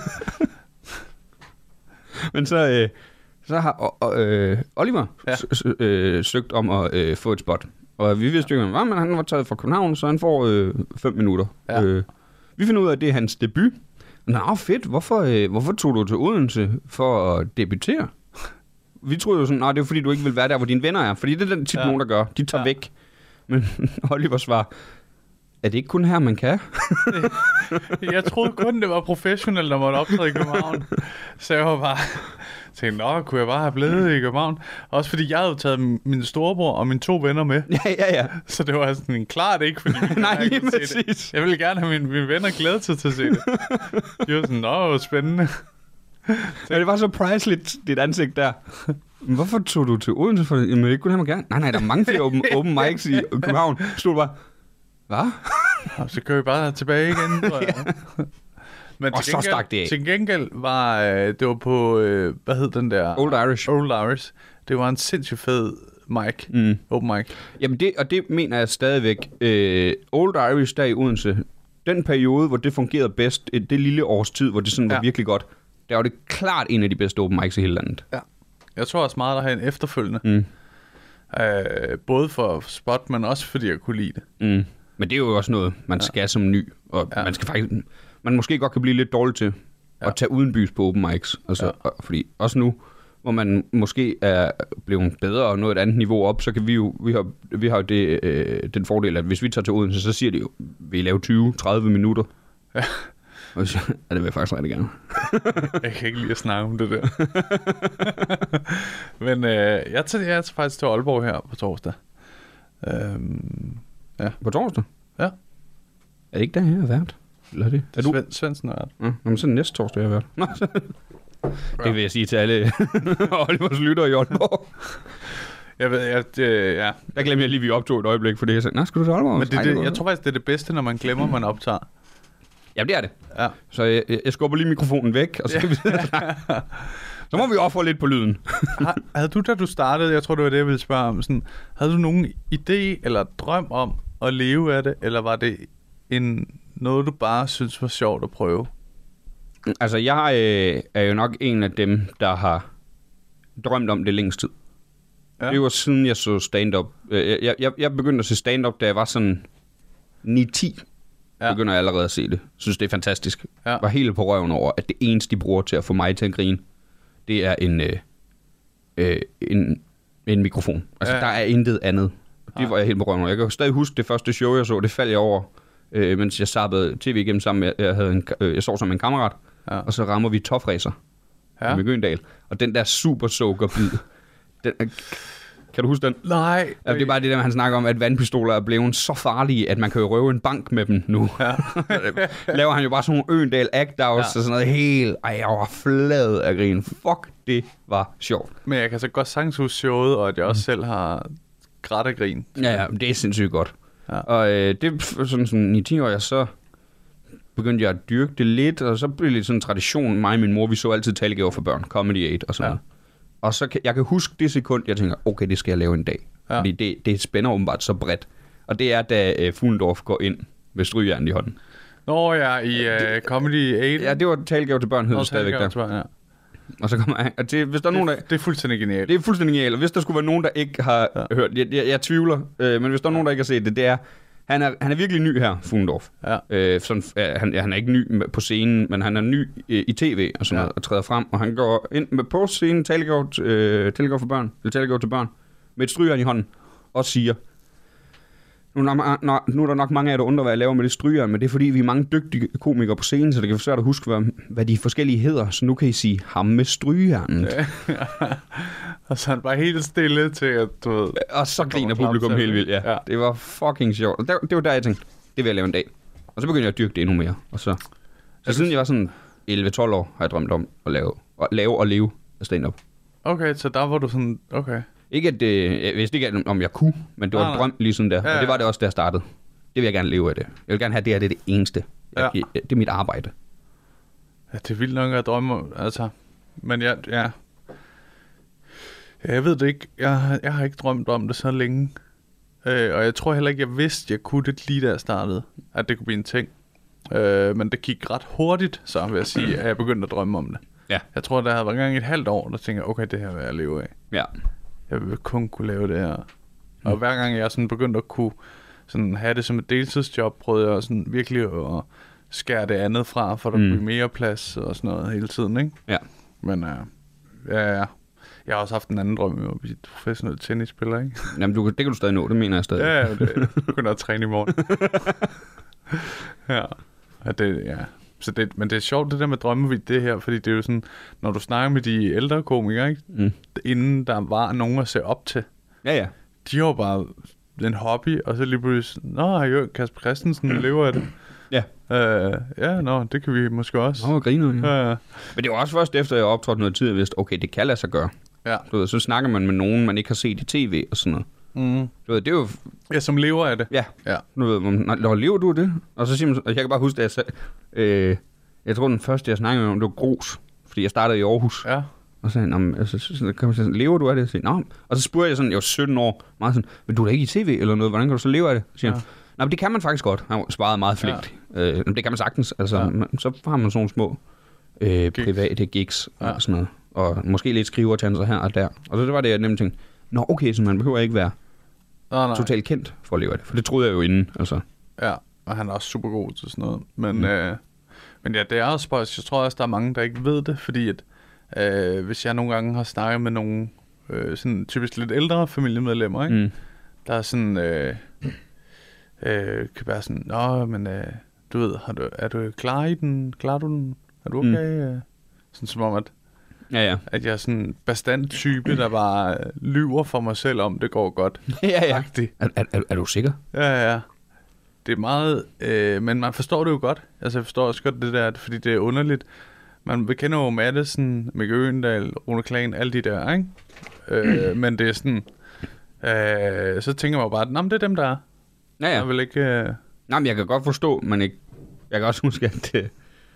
Men så, øh, så har øh, Oliver Ja. s- s- øh, søgt om at øh, få et spot. Og vi vidste jo ikke, hvad, men han var taget fra København, så han får øh, fem minutter. Ja. Øh, vi finder ud af, at det er hans debut. Nå, fedt. Hvorfor, øh, hvorfor tog du til Odense for at debutere? Vi troede jo sådan, nej, det er fordi, du ikke vil være der, hvor dine venner er. Fordi det er den tit Ja. nogen, der gør. De tager Ja. væk. Men Oliver svarer, er det ikke kun her, man kan? Jeg troede kun, det var professionelt, når man optræde i København. Så jeg var bare... tænkte, nå, kunne jeg bare have blevet i København? Også fordi jeg havde taget min storebror og mine to venner med. ja, ja, ja. Så det var sådan klart ikke, fordi mine Nej, venner ikke lige ville se det. præcis. Jeg ville gerne have mine, mine venner glædet sig til at se det. De var sådan, nå, hvor spændende. Ja, det var så priceligt, dit ansigt der. Men hvorfor tog du til Odense for det? Jamen, det kunne han gerne. Nej, nej, der er mange flere open, open mics i København. Stod bare, hvad? Og så kører vi bare tilbage igen, tror jeg. Men Og til så gengæld, stak det af. til gengæld var øh, det var på, øh, hvad hed den der? Old Irish. Old Irish. Det var en sindssygt fed mic. Mm. Open mic. Jamen, det, og det mener jeg stadigvæk. Øh, Old Irish der i Odense, den periode, hvor det fungerede bedst, det, det lille års tid, hvor det sådan var Ja. virkelig godt, der var det klart en af de bedste open mics i hele landet. Ja. Jeg tror også meget, der har en efterfølgende. Mm. Øh, både for spot, men også fordi jeg kunne lide det. Mm. Men det er jo også noget, man skal som ny, og Ja. man skal faktisk, man måske godt kan blive lidt dårlig til Ja. at tage udenbys på open mics. Altså, Ja. og, fordi også nu, hvor man måske er blevet bedre og nået et andet niveau op, så kan vi jo, vi har, vi har jo det, øh, den fordel, at hvis vi tager til Odense, så siger de jo, vi laver tyve til tredive minutter. Ja. Og så, ja, det vil jeg faktisk rigtig gerne. Jeg kan ikke lide at snakke om det der. Men øh, jeg, tager, jeg tager faktisk til Aalborg her på torsdag. Øhm, På torsdag? Ja. Er det ikke der, jeg har været? Eller er det? Er du? Svend, Svendsen er det. Ja, nå, men så næste torsdag, jeg har været. Nå, så. Det vil jeg sige til alle Olivers lyttere i Aalborg. Jeg ved, jeg, det, ja. Der glemte jeg lige, at vi optog et øjeblik, for det jeg sagde, nej, skal du til Aalborg? Men det, det, jeg tror faktisk, det er det bedste, når man glemmer, man optager. Ja, det er det. Ja. Så jeg, jeg, jeg skubber lige mikrofonen væk, og så kan vi så må vi ofre lidt på lyden. Har, havde du, da du startede, jeg tror, det var det, jeg ville spørge om, sådan, havde du nogen idé eller drøm om at leve af det, eller var det en, noget, du bare synes var sjovt at prøve? Altså, jeg øh, er jo nok en af dem, der har drømt om det længst tid. Ja. Det var siden jeg så stand-up. Øh, Jeg, jeg, jeg begyndte at se stand-up, da jeg var sådan ni ti. Ja. Ja. Begynder jeg allerede at se det. Synes, det er fantastisk. Ja. Jeg var helt på røven over, at det eneste, de bruger til at få mig til at grine, det er en, øh, øh, en, en mikrofon. Altså, Ja. ja. der er intet andet. Det var jeg helt på røven over. Jeg kan stadig huske det første show, jeg så. Det faldt jeg over, øh, mens jeg sappede tv igennem sammen med, jeg, havde en, øh, jeg sov sammen med en kammerat. Ja. Og så rammer vi Tofræser Ja. med Gøndal. Og den der super soaker bid, den er, kan du huske den? Nej. Ja, det er bare det der, han snakker om, at vandpistoler er blevet så farlige, at man kan jo røve en bank med dem nu. Ja. Laver han jo bare sådan nogle Øgendal act-outs ja. og sådan noget helt... Ej, jeg var flad af grin. Fuck, det var sjovt. Men jeg kan så godt sagtens huske showet, og at jeg også selv har grædt af grin. Ja, ja, det er sindssygt godt. Ja. Og øh, det er sådan, sådan i ti år, jeg så begyndte jeg at dyrke det lidt, og så blev det lidt sådan en tradition. Mig og min mor, vi så altid talegaver for børn, Comedy otte og sådan Ja. noget. Og så kan, jeg kan huske det sekund, jeg tænker, okay, det skal jeg lave en dag. Ja. Ja. Fordi det, det spænder åbenbart så bredt. Og det er, da øh, Fuglendorf går ind med strygejernet i hånden. Nå ja, i uh, Comedy otte. Ja, det var talegaver til børn, hed Nå, det stadigvæk talegaver der. til børn, ja. Og så kommer han, og det, hvis der er nogen, der... Det, det er fuldstændig genialt. Det er fuldstændig genialt, og hvis der skulle være nogen, der ikke har Ja. ja. hørt, jeg, jeg, jeg tvivler, øh, men hvis der er nogen, der ikke har set det, det er, han er, han er virkelig ny her, Fuglendorf. Ja. Øh, sådan, øh, han, han er ikke ny på scenen, men han er ny øh, i tv og sådan Ja. noget, og træder frem, og han går ind med på scenen, talegaver øh, talegaver for børn, eller talegaver til børn, med et strygejern i hånden, og siger, nu er, der, nå, nu er der nok mange af jer, der undrer, hvad jeg laver med det strygejern, men det er fordi, vi er mange dygtige komikere på scenen, så det kan være svært at huske, hvad, hvad de forskellige hedder, så nu kan I sige ham med strygejernet. Ja. Og så er han bare helt stille til, at du ved... Og så griner kommer publikum klap til helt vildt, ja. Ja. ja. Det var fucking sjovt. Og det, det var der, jeg tænkte, det vil jeg lave en dag. Og så begyndte jeg at dyrke det endnu mere. Og så, så siden jeg var sådan elleve tolv år, har jeg drømt om at lave, at lave og leve af stand-up. Okay, så der var du sådan... Okay. Ikke at det, jeg vidste ikke, om jeg kunne, men det var Nej, en drøm lige sådan der. Ja, ja. Og det var det også, da jeg startede. Det vil jeg gerne leve af det. Jeg vil gerne have, det her, det er det eneste. Jeg, Ja. Det er mit arbejde. Ja, det er vildt nok at drømme om, altså. Men ja, ja. Ja, jeg ved det ikke. Jeg har, jeg har ikke drømt om det så længe. Øh, og jeg tror heller ikke, jeg vidste, jeg kunne det lige da jeg startede, at det kunne blive en ting. Øh, men det gik ret hurtigt, så vil jeg sige, at jeg begyndte at drømme om det. Ja. Jeg tror, der havde været gang et halvt år, der tænkte jeg, okay, det her vil jeg leve af. Ja. Jeg vil kun kunne lave det her. Mm. Og hver gang jeg sådan begyndte at kunne sådan have det som et deltidsjob, prøvede jeg sådan virkelig at skære det andet fra, for der mm. blive mere plads og sådan noget hele tiden, ikke? Ja. Men uh, ja, ja. Jeg har også haft en anden drøm om at blive professionel tennisspiller, ikke? Jamen, du, det kan du stadig nå, det mener jeg stadig. Ja, ja, det begynder at træne i morgen. Ja. Og det, ja. Så det, men det er sjovt, det der med drømme det her, fordi det er jo sådan, når du snakker med de ældre komikere, ikke? Mm. Inden der var nogen at se op til. Ja, ja. De var bare en hobby, og så lige pludselig, nå, jo, Kasper Christensen lever af det. Ja. Uh, ja, nå, det kan vi måske også. Nå, griner, ja. Ja. Men det var også først efter, jeg optrådte noget tid, jeg vidste, okay, det kan lade sig gøre. Ja. Du ved, så snakker man med nogen, man ikke har set i tv og sådan noget. Mm. Du ved, det er jo... Ja, som lever af det. Ja. Ja. Du ved, når lever du af det? Og så siger man, og jeg kan bare huske, at jeg sagde, øh, jeg tror den første, jeg snakkede om, det var grus, fordi jeg startede i Aarhus. Ja. Og så sagde han, altså, så, så, så, så, lever du af det? Så sagde, Nå. Og så spurgte jeg sådan, jeg var sytten år, meget sådan, men du er da ikke i tv eller noget, hvordan kan du så leve af det? Så siger han, ja. Nej, men det kan man faktisk godt. Han svarede meget flink. Ja. Øh, det kan man sagtens. Altså, ja. man, så har man sådan nogle små øh, private gigs ja. og sådan noget. Og måske lidt skrivertanser her og der. Og så det var det, jeg nemlig tænkte, nå okay, så man behøver ikke være oh, totalt kendt for at leve af det. For det troede jeg jo inden. Altså. Ja, og han er også super god til sådan noget. Men, mm. øh, men ja, det er også spøjs. Jeg tror også, der er mange, der ikke ved det, fordi at, øh, hvis jeg nogle gange har snakket med nogle øh, sådan typisk lidt ældre familiemedlemmer, ikke? Mm. Der er sådan... Øh, Øh, kan være sådan, nå, men øh, du ved, har du, er du klar i den? Klarer du den? Er du okay? Mm. Sådan som om, at, ja, ja. at jeg er sådan en bestandt type, der bare lyver for mig selv om, det går godt. Ja, ja. Er, er, er, er du sikker? Ja, ja. Det er meget, øh, men man forstår det jo godt. Altså, jeg forstår også godt det der, fordi det er underligt. Man bekender jo Madsen, Mikke Øgendahl, Rune Klan, alle de der, ikke? Øh, men det er sådan, øh, så tænker man bare, nå, men det er dem, der er. Ja, ja. Jeg vil ikke... Uh... Nej, men jeg kan godt forstå, men ikke... Jeg kan også huske, at, uh,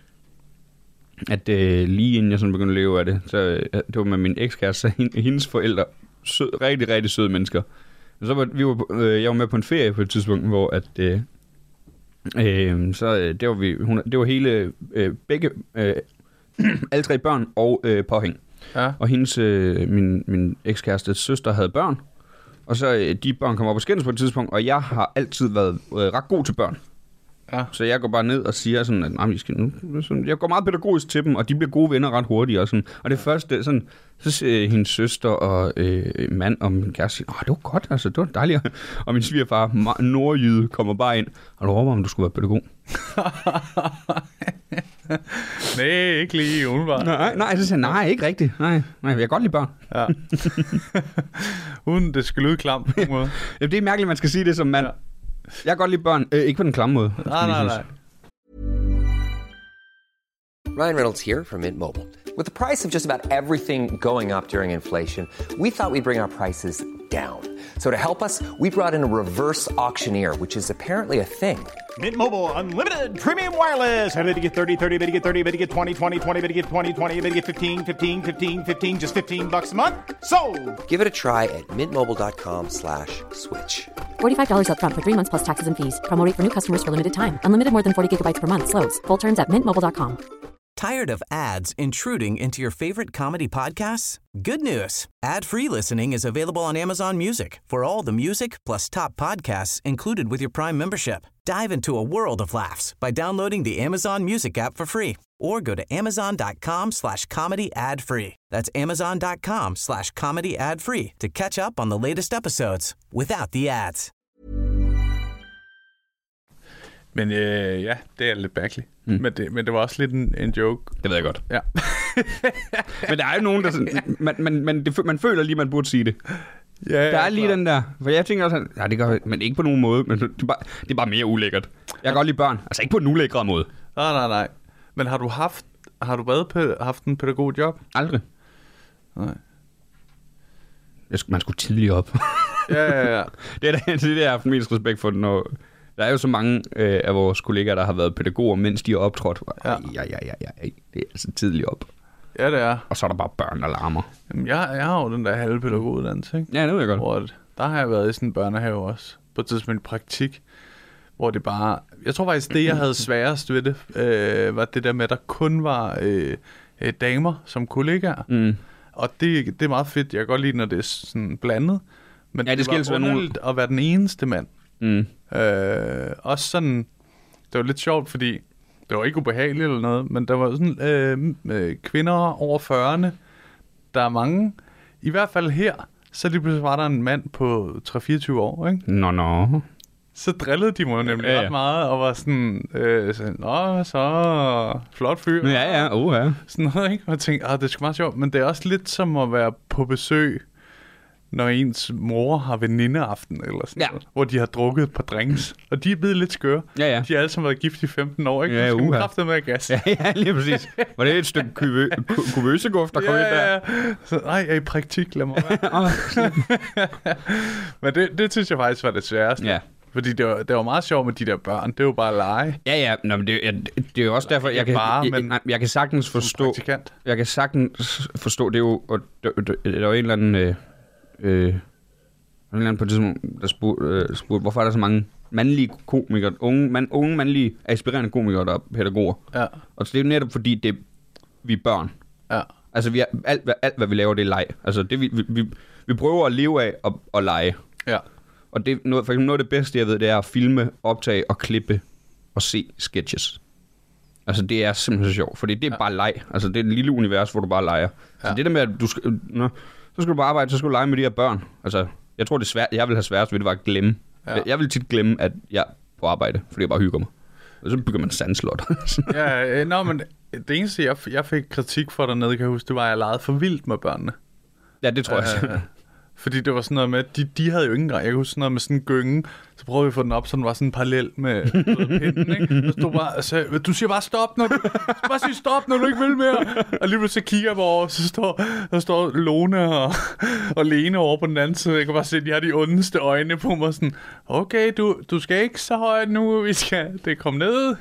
at uh, lige inden jeg sådan begyndte at leve af det, så uh, det var med min ekskæreste, så hendes forældre, sød, rigtig, rigtig søde mennesker. Og så var vi var, uh, jeg var med på en ferie på et tidspunkt, hvor at... Uh, uh, så uh, det var vi... Hun, det var hele... Uh, begge... Uh, alle tre børn og uh, påhæng. Ja. Og hendes... Uh, min, min ekskærestes søster havde børn. Og så de børn kom op og skændes på et tidspunkt, og jeg har altid været øh, ret god til børn. Ja. Så jeg går bare ned og siger sådan, at nej, vi skal nu, sådan, jeg går meget pædagogisk til dem, og de bliver gode venner ret hurtigt. Og, sådan. Og det første, sådan, så siger hendes søster og øh, mand og min kæreste, åh, det var godt, altså, det var dejligt. Og min svigerfar, nordjyde, kommer bare ind, og du håber, om du skulle være pædagog. Nej, ikke lige umiddelbart. Nej, nej, så siger jeg, nej, ikke rigtigt. Nej, nej, jeg kan godt lide børn. Ja. Uden det skal lyde klamt på en måde. Ja, det er mærkeligt, man skal sige det som mand. Ja. Jeg kan godt lide børn, øh, ikke på den klamme måde. Nej, nej, nej. Ryan Reynolds here from Mint Mobile. With the price of just about everything going up during inflation, we thought we'd bring our prices down. So to help us, we brought in a reverse auctioneer, which is apparently a thing. Mint Mobile Unlimited Premium Wireless. How to get thirty, thirty, how to get thirty, how to get twenty, twenty, twenty, how to get twenty, twenty, how to get fifteen, fifteen, fifteen, fifteen, just fifteen bucks a month? Sold! Give it a try at mintmobile.com slash switch. forty-five dollars up front for three months plus taxes and fees. Promo rate for new customers for limited time. Unlimited more than forty gigabytes per month. Slows full terms at mint mobile dot com. Tired of ads intruding into your favorite comedy podcasts? Good news. Ad-free listening is available on Amazon Music for all the music plus top podcasts included with your Prime membership. Dive into a world of laughs by downloading the Amazon Music app for free or go to amazon.com slash comedy ad free. That's amazon.com slash comedy ad free to catch up on the latest episodes without the ads. Men øh, ja, det er lidt mærkeligt. Mm. Men, det, men det var også lidt en, en joke. Det ved jeg godt. Ja. Men der er jo nogen, der sådan... Man, man, man, det, man føler lige, man burde sige det. Ja, ja, der er lige klar. Den der... For jeg tænker også... Ja, det gør men ikke på nogen måde. Men det er bare, det er bare mere ulækkert. Jeg kan godt lide børn. Altså ikke på en ulækre måde. Nej, nej, nej. Men har du haft... Har du været haft en pædagogjob? Aldrig. Nej. Jeg, man skulle tidligt op. Ja, ja, ja. Det er det, det, det jeg har haft mest respekt for, når... Der er jo så mange øh, af vores kollegaer, der har været pædagoger, mens de har optrådt. Ja. Ja, ja, ja, ja. Det er altså tidligt op. Ja, det er. Og så er der bare børn, der larmer. Jamen, jeg, jeg har jo den der halve pædagoguddannelse, ikke? Ja, det ved jeg godt. Hvor det, der har jeg været i sådan en børnehave også. På et tidspunkt i praktik. Hvor det bare... Jeg tror faktisk, det jeg havde sværest ved det, øh, var det der med, at der kun var øh, øh, damer som kollegaer. Mm. Og det, det er meget fedt. Jeg kan godt lide, når det er sådan blandet. Men Ja, det det, skal det var underligt at være den eneste mand. Mm. Øh, også sådan... Det var lidt sjovt, fordi det var ikke ubehageligt eller noget, men der var sådan øh, øh, kvinder over fyrrerne. Der er mange. I hvert fald her, så lige pludselig var der en mand på tre fireogtyve år, ikke? Nå, nå. Så drillede de mig nemlig Ja, ja. ret meget, og var sådan, øh, sådan, nå, så flot fyr. Ja, ja, uh, ja. Sådan noget, ikke? Og jeg tænkte, ah, det er sgu meget sjovt, men det er også lidt som at være på besøg, når ens mor har venindeaften, eller sådan Ja. noget, hvor de har drukket et par drinks, og de er blevet lidt skøre. Ja, ja. De har alle sammen været gift i femten år, ikke? Ja, Ja, skal uha. kraftedeme med gas. Ja, ja, lige præcis. Var det et stykke kuvø- ku- kuvøseguft, der kom ind der? ja, ja. Så, nej, jeg er i praktik, lad mig være. Men det, det synes jeg faktisk var det sværeste. Ja. Fordi det var, det var meget sjovt med de der børn. Det var bare at lege. Ja, ja, nå, men det, ja, det er jo også derfor, ikke jeg kan, bare, jeg, men jeg, jeg kan sagtens forstå, Praktikant. jeg kan sagtens forstå, det er jo, og der, der, der var en eller anden, øh, øh, en eller anden på et tidspunkt, der spurgte, øh, spurgte, hvorfor er der så mange mandlige komikere, unge, man, unge mandlige aspirerende komikere, der er pædagoger. Ja. Og så det er jo netop fordi, det, vi er børn. Ja. Altså, vi er, alt, hvad- alt, hvad vi laver, det er leg. Altså, det, vi, vi, vi, vi prøver at leve af og, og lege. Ja. Og det, noget, for eksempel noget af det bedste, jeg ved, det er at filme, optage og klippe og se sketches. Altså, det er simpelthen så sjovt, fordi det er ja. bare leg. Altså, det er et lille univers, hvor du bare leger. Så Ja. det der med, at du skal, nå, så skal du bare arbejde, så skal du lege med de her børn. Altså, jeg tror, det er svært, jeg vil have sværest ved det var at glemme. Ja. Jeg, jeg vil tit glemme, at jeg er på arbejde, fordi jeg bare hygger mig. Og så bygger man sandslot. Ja, øh, nå, men det eneste, jeg, jeg fik kritik for dernede, kan jeg huske, det var, at jeg legede for vildt med børnene. Ja, det tror jeg. Øh, fordi det var sådan noget med, de, de havde jo ingen grej. Jeg kan huske sådan noget med sådan en gynge, så prøvede vi at få den op, så den var sådan parallel med pinden, ikke? Og stod bare og sagde, du siger bare stop, når du, du skal bare sige stop, når du ikke vil mere. Og lige pludselig kigger jeg over, så står, der står Lone og, og Lene over på den anden side. Jeg kan bare se, de har de ondeste øjne på mig, sådan, okay, du, du skal ikke så højt nu, vi skal, det kom ned.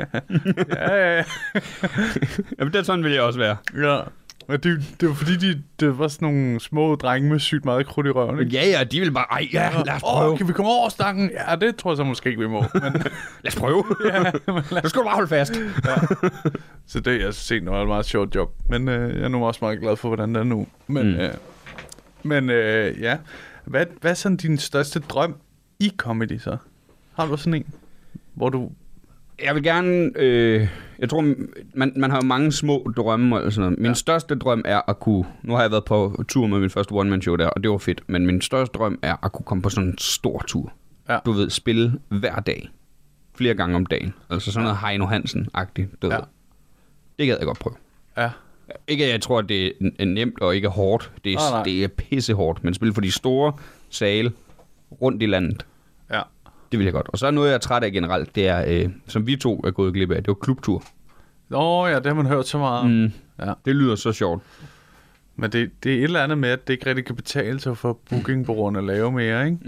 ja, ja. Jamen, det er sådan vil jeg også være. Ja. Men det, det var fordi, de, det var sådan nogle små drenge med sygt meget krudt i røven, ikke? Ja, ja, de vil bare, ej, ja, lad os prøve. Åh, kan vi komme over stangen? Ja, det tror jeg så måske ikke, vi må. Men, Lad os prøve. ja, men lad... Så skal du bare holde fast. ja. Så det, jeg synes egentlig, var et meget sjovt job. Men øh, jeg er nu også meget glad for, hvordan det er nu. Men, Mm. øh, men øh, ja, hvad, hvad er sådan din største drøm i comedy så? Har du sådan en, hvor du... Jeg vil gerne, øh, jeg tror, man, man har jo mange små drømme og sådan noget. Min ja. største drøm er at kunne, nu har jeg været på tur med min første one-man-show der, og det var fedt, men min største drøm er at kunne komme på sådan en stor tur. Ja. Du ved, spille hver dag, flere gange om dagen. Altså sådan noget Heino Hansen-agtigt, du Ja. ved. Det gad jeg godt prøve. Ja, Ikke at jeg tror, at det er n- nemt og ikke er hårdt. Det er, Nej, nej. det er pissehårdt, men spille for de store sale rundt i landet. ja. Det vil jeg godt. Og så er noget, jeg er træt af generelt, det er, øh, som vi to er gået glip af, det var klubtur. Nå ja, det har man hørt så meget om. Mm. Ja. Det lyder så sjovt. Men det, det er et eller andet med, at det ikke rigtig kan betale sig for bookingbureauerne at lave mere, ikke?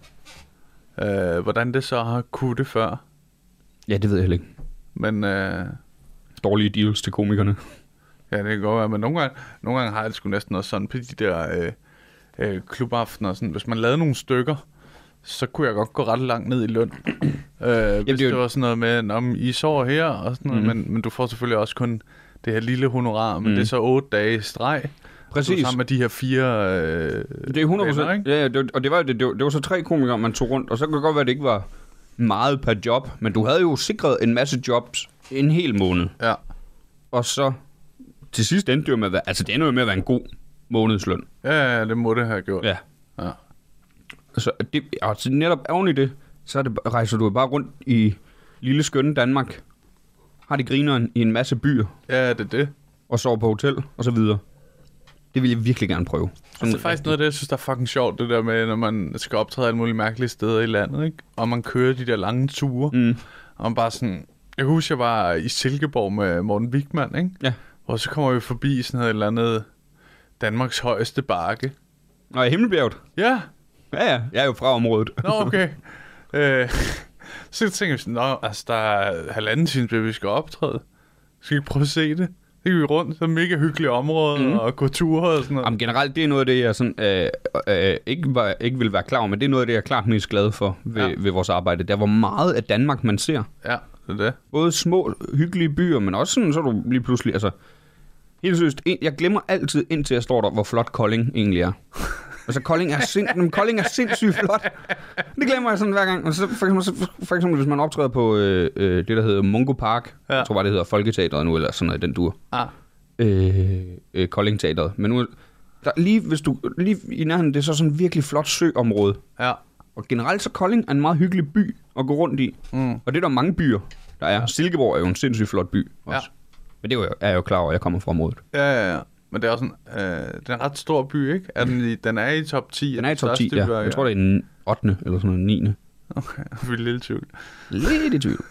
Mm. Øh, hvordan det så har kunnet det før. Ja, det ved jeg heller ikke. Men øh, Dårlige deals til komikerne. ja, det kan godt være. Men nogle gange, nogle gange har jeg det sgu næsten også sådan på de der øh, øh, klubaftener. Sådan, hvis man lavede nogle stykker, så kunne jeg godt gå ret langt ned i løn. øh, hvis det er det, jo- var sådan noget med, om I sover her, og sådan noget, Mhm. men, men du får selvfølgelig også kun det her lille honorar, men Mhm. det er så otte dage i streg. Præcis. Du er sammen med de her fire øh, Det er hundrede procent. venner, ikke? Ja, ja, det, var- og det var, det, det, var, det var så tre komikere, man tog rundt, og så kunne det godt være, at det ikke var meget per job, men du havde jo sikret en masse jobs en hel måned. Ja. Og så til sidst endte det jo med at være, altså det ender jo med at være en god månedsløn. Ja, ja, det må det have gjort. Ja. Ja. Så det, og så netop oven i det, så er det, rejser du bare rundt i lille skønne Danmark, har det grineren i en masse byer, Ja, det er det. og sover på hotel, og så videre. Det vil jeg virkelig gerne prøve. Det er faktisk noget af det, jeg synes, der er fucking sjovt, det der med, når man skal optræde alle mulige mærkelige steder i landet, ikke? Og man kører de der lange ture, Mm. og man bare sådan... Jeg kan huske, jeg var i Silkeborg med Morten Wigman, ikke? Ja. Og så kommer vi forbi sådan noget et eller andet Danmarks højeste bakke. Nå, i Himmelbjerget. Ja, Ja, ja. Jeg er jo fra området. nå okay. øh, så tænker jeg sådan, nå, altså der er halvanden time, vi skal optræde. Skal vi ikke prøve at se det? gik vi rundt så mega hyggelige områder mm. og gå ture og sådan noget. Jamen, generelt, det er noget af det, jeg sådan, øh, øh, ikke, var, ikke vil være klar over, men det er noget af det, jeg er klart mest glad for ved, ja. ved vores arbejde. Der var meget af Danmark, man ser. Ja, det er det. Både små, hyggelige byer, men også sådan, så er du lige pludselig, altså... Helt seriøst, jeg glemmer altid, indtil jeg står der, hvor flot Kolding egentlig er. Altså, Kolding er, sind, Kolding er sindssygt flot. Det glemmer jeg sådan hver gang. Og så for, eksempel, for eksempel, hvis man optræder på øh, det, der hedder Mungo Park. Ja. Jeg tror bare, det hedder Folketeatret nu, eller sådan noget i den dur. Ah. Øh, øh, Kolding-teatret. Men nu, der, lige, hvis du, lige i nærheden, det er så sådan et virkelig flot søområde. Ja. Og generelt så Kolding er en meget hyggelig by at gå rundt i. Mm. Og det er der mange byer, der er. Silkeborg er jo en sindssygt flot by også. Ja. Men det er jo, er jeg jo klar over, at jeg kommer fra området. Ja, ja, ja. Men det er også en, øh, det er en ret stor by, ikke? Er den, i, den er i top ti? Den er i top ti, ja. Byer, jeg tror, det er den ottende eller sådan noget, niende. Okay, vi er lidt i tvivl. Lidt i tvivl.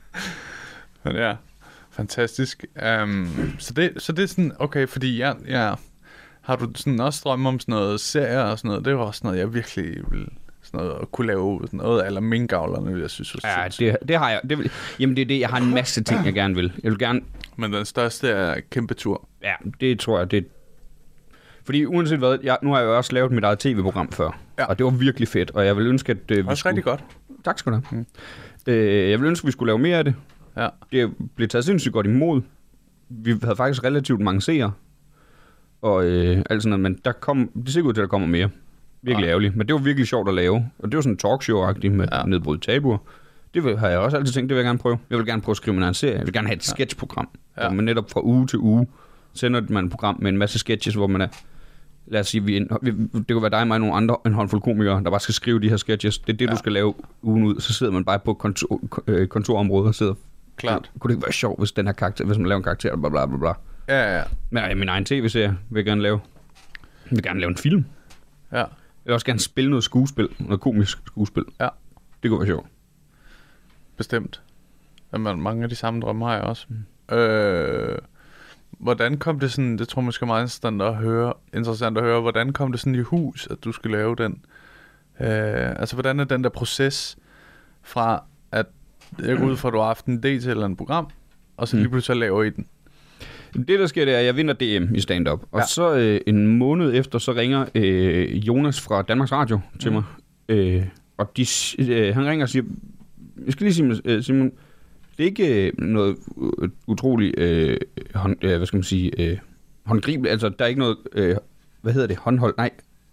Men ja, fantastisk. Um, så, det, så det er sådan, okay, fordi jeg, ja, har du sådan også drømme om sådan noget serier og sådan noget? Det var også noget, jeg virkelig vil... Sådan noget, at kunne lave sådan noget eller minkavlerne, jeg synes var ja, det, det har jeg. Det vil, jamen det er det, jeg har en masse ting, jeg gerne vil. Jeg vil gerne... Men den største er kæmpe tur. Ja, det tror jeg, det... Fordi uanset hvad, jeg, nu har jeg jo også lavet mit eget tv-program før, ja. Og det var virkelig fedt, og jeg vil ønske, at øh, vi også skulle... rigtig godt. Tak skal du have. Mm. Øh, jeg vil ønske, at vi skulle lave mere af det. Ja. Det blev taget sindssygt godt imod. Vi havde faktisk relativt mange seere, og øh, alt sådan noget, men der kom, det ser ud til, at der kommer mere. Virkelig ærgerligt, men det var virkelig sjovt at lave. Og det var sådan en talkshow-agtigt med ja. nedbrud tabuer. Det har jeg også altid tænkt, det vil jeg gerne prøve. Jeg vil gerne prøve at skrive en serie. Jeg vil gerne have et sketchprogram, ja. Hvor man netop fra uge til uge sender man et program med en masse sketches, hvor man er... Lad os sige, vi, vi, det kunne være dig og mig og nogle andre, en håndfuld komikere, der bare skal skrive de her sketches. Det er det, ja. Du skal lave ugen ud. Så sidder man bare på kontor, kontorområdet og sidder... Klart. Kunne det ikke være sjovt, hvis den her karakter, hvis man laver en karakter, bla bla bla bla. Ja, ja, ja. Men ja, min egen tv-serie vil jeg gerne lave. Jeg vil gerne lave en film. Ja. Jeg vil også gerne spille noget skuespil, noget komisk skuespil. Ja. Det kunne være sjovt. Bestemt. Jamen, mange af de samme drømme har jeg også. Mm. Øh, hvordan kom det sådan, det tror jeg måske er meget interessant at høre, interessant at høre, hvordan kom det sådan i hus, at du skal lave den? Øh, altså, hvordan er den der proces fra, at jeg går ud fra, at du har haft en idé til et eller andet program, og så lige pludselig laver I den? Det, der sker, det er, at jeg vinder D M i stand-up. Og ja. så øh, en måned efter, så ringer øh, Jonas fra Danmarks Radio til mm. mig. Øh, og de, øh, han ringer og siger, jeg skal lige sige, øh, Simon, det er ikke øh, noget uh, utroligt, øh, hånd, øh, hvad skal man sige, øh, håndgribeligt. Altså, der er ikke noget, øh, hvad hedder det, håndhold? Nej.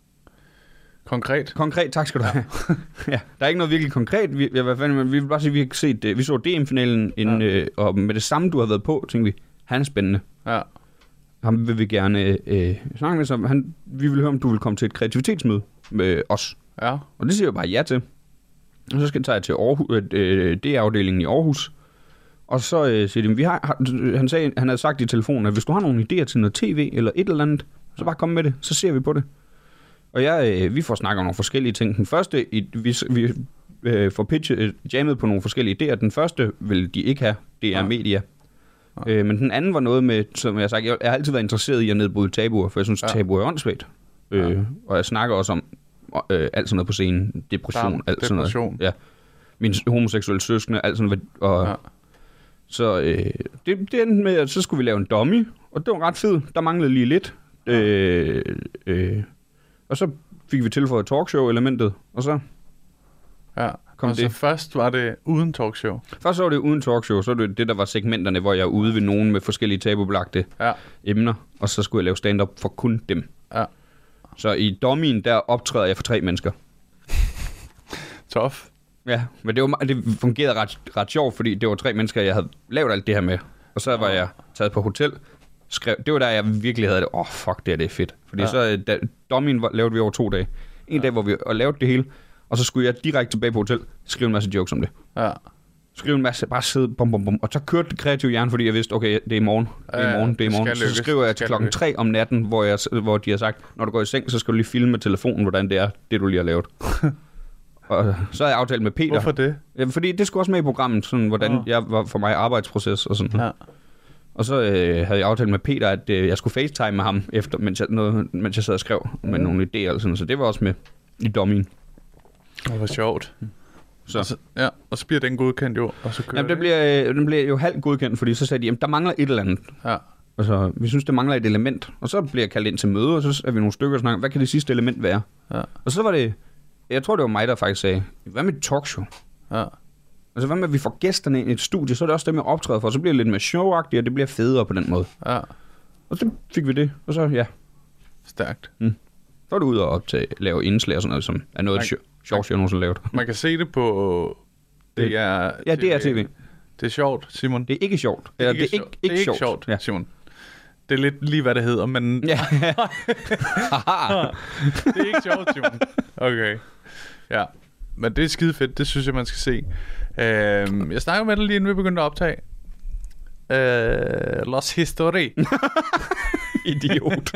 Konkret? Konkret, tak skal du have. Ja, der er ikke noget virkelig konkret. Vi, jeg, fanden, men vi vil bare sige, at vi har set, øh, vi så D M-finalen, inden, ja. øh, og med det samme, du har været på, tænkte vi, han er spændende. Ja. Ham vil vi gerne øh, snakke med, så han, vi vil høre, om du vil komme til et kreativitetsmøde med os. Ja. Og det siger jeg bare ja til. Og så skal jeg tage til Aarhus, øh, D-afdelingen i Aarhus. Og så øh, siger de, vi har, har, han, sagde, han havde sagt i telefonen, at hvis du har nogle idéer til noget tv eller et eller andet, så bare kom med det, så ser vi på det. Og jeg, øh, vi får snakket om nogle forskellige ting. Den første, i, vi, vi øh, får pitchet, øh, jammet på nogle forskellige idéer. Den første vil de ikke have, det er ja. Media. Ja. Øh, men den anden var noget med, som jeg har sagt, jeg har altid været interesseret i at nedbryde tabuer, for jeg synes, ja. tabuer er åndssvagt. Øh, ja. Og jeg snakker også om øh, alt sådan noget på scenen, depression, ja, alt sådan noget. Depression. Ja. Min homoseksuelle søskende, alt sådan noget. Og, ja. Så øh, det, det endte med, at så skulle vi lave en dummy, og det var ret fedt. Der manglede lige lidt. Ja. Øh, øh, og så fik vi tilføjet talkshow-elementet, og så ja. kom og det. Så først var det uden talkshow? Først var det uden talkshow, så var det det, der var segmenterne, hvor jeg er ude ved nogen med forskellige tabubelagte ja. emner, og så skulle jeg lave stand-up for kun dem. Ja. Så i dummyen, der optræder jeg for tre mennesker. Tough. Ja, men det, var, det fungerede ret, ret sjovt, fordi det var tre mennesker, jeg havde lavet alt det her med. Og så var jeg taget på hotel, skrev, det var der, jeg virkelig havde det, åh, oh, fuck, det er det fedt. Fordi ja. så, da, dummyen lavede vi over to dage. En ja. dag, hvor vi og lavede det hele, og så skulle jeg direkte tilbage på hotel, skrive en masse jokes om det. Ja. Skrive en masse, bare sidde, bum, bum, bum. Og så kørte det kreative hjerne, fordi jeg vidste, okay, det er i morgen, det er i morgen, det er i morgen. Så skriver jeg til klokken tre om natten, hvor, jeg, hvor de har sagt, når du går i seng, så skal du lige filme med telefonen, hvordan det er, det du lige har lavet. Og så har jeg aftalt med Peter. Hvorfor det? Ja, fordi det skulle også med i programmet, sådan, hvordan oh. jeg var for mig arbejdsproces og sådan. Ja. Og så øh, havde jeg aftalt med Peter, at øh, jeg skulle facetime med ham, efter, mens, jeg, noget, mens jeg sad og skrev med mm. nogle idéer. Og sådan, så det var også med i dummyen. Det var sjovt. Så. Og så, ja, og så bliver den godkendt jo, og så kører Jamen, det bliver, øh, den bliver jo halvt godkendt, fordi så sagde de, jamen, der mangler et eller andet. Ja. Altså, vi synes, det mangler et element. Og så bliver jeg kaldt ind til møde, og så er vi nogle stykker og snakker, hvad kan det sidste element være? Ja. Og så var det, jeg tror, det var mig, der faktisk sagde, hvad med et talkshow? Ja. Altså, hvad med, at vi får gæsterne ind i et studie, så er det også dem, jeg optræder for, så bliver det lidt mere showagtigt, og det bliver federe på den måde. Ja. Og så fik vi det, og så, ja. Stærkt. Mm. Så er du ude og optage, lave indslag og sådan noget, som er noget af det sjovt, jeg nogensinde lavet. Man kan se det på det er Ja, det er T V. Det er sjovt, Simon. Det er ikke sjovt. Det er ikke, ikke, det er sjovt. ikke, ikke det er sjovt, ikke sjovt ja. Simon. Det er lidt lige, hvad det hedder, men... Ja. Det er ikke sjovt, Simon. Okay. Ja. Men det er skide fedt. Det synes jeg, man skal se. Uh, jeg snakker med dig lige inden vi begyndte at optage. Uh, Los History. Idiot.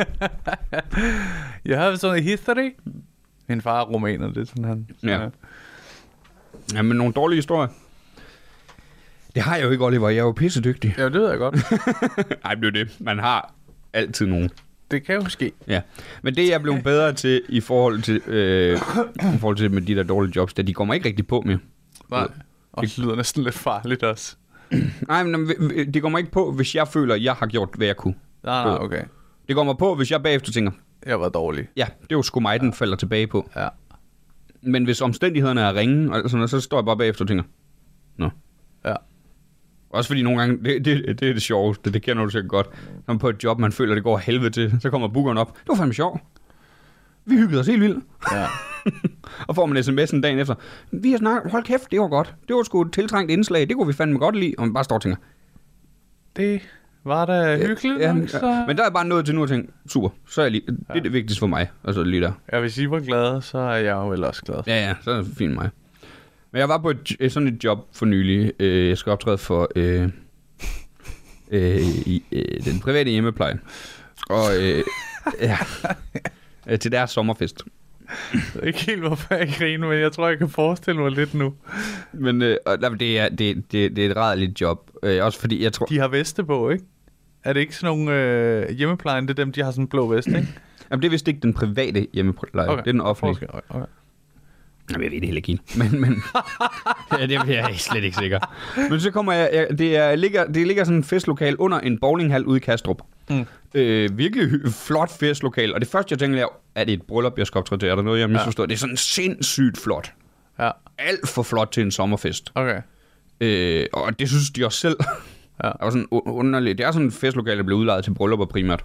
Jeg har sådan en history. Min far er rumæner, det er sådan han. Ja. Ja, men nogle dårlige historier. Det har jeg jo ikke, Oliver. Jeg er jo pissedygtig. Ja, det ved jeg godt. Nej, det er det. Man har altid nogen. Det kan jo ske. Ja. Men det, jeg er blevet bedre til i forhold til, øh, i forhold til med de der dårlige jobs, der de kommer ikke rigtig på mere. Nej. Og det lyder næsten lidt farligt også. Nej, men det kommer ikke på, hvis jeg føler, at jeg har gjort, hvad jeg kunne. Nej, nej, okay. Det kommer på, hvis jeg bagefter tænker, jeg var dårlig. Ja, det er jo sgu mig, den falder tilbage på. Ja. Men hvis omstændighederne er ringe, og sådan noget, så står jeg bare bagefter og tænker, nå. Ja. Også fordi nogle gange, det, det, det er det sjoveste, det kender du sikkert godt. Når man på et job, man føler, det går helvede til, så kommer bookeren op. Det var fandme sjovt. Vi hyggede os helt vildt. Ja. Og får man sms'en dagen efter. Vi har snakket, hold kæft, det var godt. Det var sgu et tiltrængt indslag, det kunne vi fandme godt lide. Og man bare står og tænker. Det var da hyggeligt. Ja, nok, så... Men der er bare noget til nu at tænke, super, så er jeg lige, det er det vigtigste for mig. Altså lige der. Ja, hvis I var glade, så er jeg jo vel også glad. Ja, ja, så er det fint mig. Men jeg var på et, et, sådan et job for nylig. Øh, jeg skal optræde for øh, øh, i, øh, den private hjemmepleje. Og øh, ja, øh, til deres sommerfest. Jeg ved ikke helt, hvorfor jeg griner, men jeg tror, jeg kan forestille mig lidt nu. Men øh, det, er, det, det, det er et rædderligt job. Øh, også fordi jeg tror... De har veste på, ikke? Er det ikke sådan nogle øh, hjemmeplejen, det er dem, de har sådan en blå vest, ikke? Jamen, det er vist ikke den private hjemmepleje. Okay. Det er den offentlige. Okay. Okay. Jamen, jeg ved det heller ikke. Men, men ja, det er jeg slet ikke sikker. Men så kommer jeg... jeg det, er, ligger, det ligger sådan en festlokal under en bowlinghal ude i Kastrup. Mm. Øh, virkelig hy- flot festlokal. Og det første, jeg tænker, er, er det et bryllup, jeg skal optræde til? Er der noget, jeg misforstår? Ja. Det er sådan sindssygt flot. Ja. Alt for flot til en sommerfest. Okay. Øh, og det synes de også selv. Ja. Det er sådan underligt. Det er sådan en festlokal, der bliver udlejet til bryllupper primært.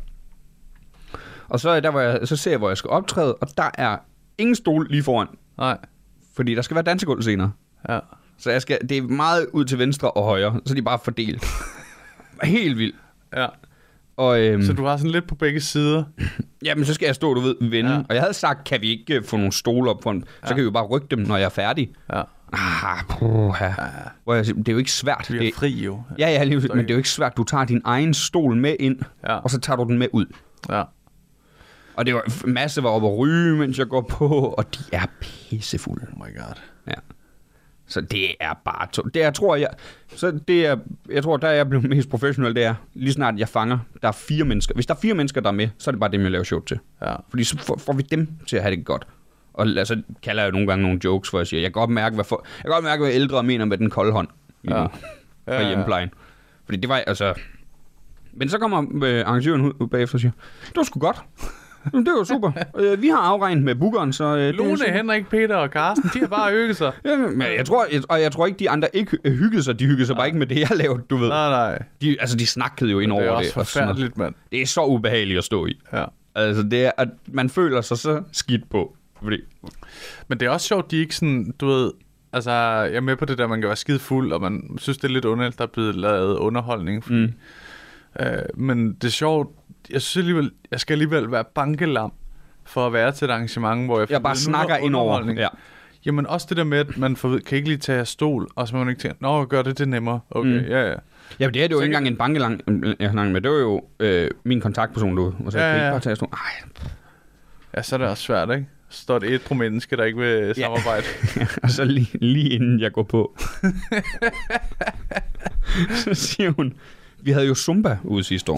Og så, der, hvor jeg, så ser jeg, hvor jeg skal optræde, og der er ingen stol lige foran. Nej. Fordi der skal være dansegulv senere. Ja. Så jeg skal, det er meget ud til venstre og højre, så de er bare fordelt. Helt vildt. Ja. Og, øhm, så du har sådan lidt på begge sider? Jamen, så skal jeg stå, du ved, vende. Ja. Og jeg havde sagt, kan vi ikke få nogle stole op foran? Så ja. kan vi jo bare rykke dem, når jeg er færdig. Ja. Ah, puh, ja. Ja. Det er jo ikke svært. Vi er fri jo. Ja, ja, lige, men det er jo ikke svært. Du tager din egen stol med ind, ja. og så tager du den med ud. Ja. Og det var masse var oppe at ryge, mens jeg går på, og de er pissefulde. Oh my god. Ja. Så det er bare to. Det jeg tror jeg, så det er, jeg tror der er jeg blevet mest professionel, det er lige snart jeg fanger, der er fire mennesker. Hvis der er fire mennesker der er med, så er det bare dem jeg laver show til. Ja. Fordi så får, får vi dem til at have det godt. Og altså kalder jeg jo nogle gange nogle jokes, hvor jeg siger, jeg kan godt mærke hvad for, jeg kan godt mærke hvad ældre mener med den kolde hånd i ja. fra ja, hjemmeplejen. Fordi det var altså. Men så kommer øh, arrangøren ud bagefter og siger, det var sgu godt. Det var super. Vi har afregnet med bookeren, så... Øh, Lone, Henrik, Peter og Carsten, de har bare hygget sig. Ja, men jeg tror, jeg, og jeg tror ikke, de andre ikke hyggede sig. De hyggede sig nej. bare ikke med det, jeg lavede, du ved. Nej, nej. De, altså, de snakkede jo ind over det. Det er også det, forfærdeligt, mand. Det er så ubehageligt at stå i. Ja. Altså, det er, at man føler sig så skidt på. Fordi... Men det er også sjovt, de ikke sådan, du ved... Altså, jeg er med på det der, man kan være skide fuld, og man synes, det er lidt underligt, der er blevet lavet underholdning. Fordi, mm. øh, men det er sjovt, jeg synes alligevel, jeg skal alligevel være bankelam for at være til et arrangement, hvor jeg... Jeg bare snakker ind over. Ja. Jamen også det der med, at man får, kan ikke lige tage stol, og så må man ikke tænke, nå, gør det det nemmere. Okay, mm. ja, ja. Ja, det er det jo så ikke engang en bankelang, jeg snakker med. Det var jo øh, min kontaktperson derude. Og så ja, jeg kan ikke bare tage stol. Ej. Ja, så er det også svært, ikke? Så står det et pro menneske, der ikke vil ja. samarbejde. Og så lige, lige inden jeg går på, så siger hun, vi havde jo Zumba ude sidste år.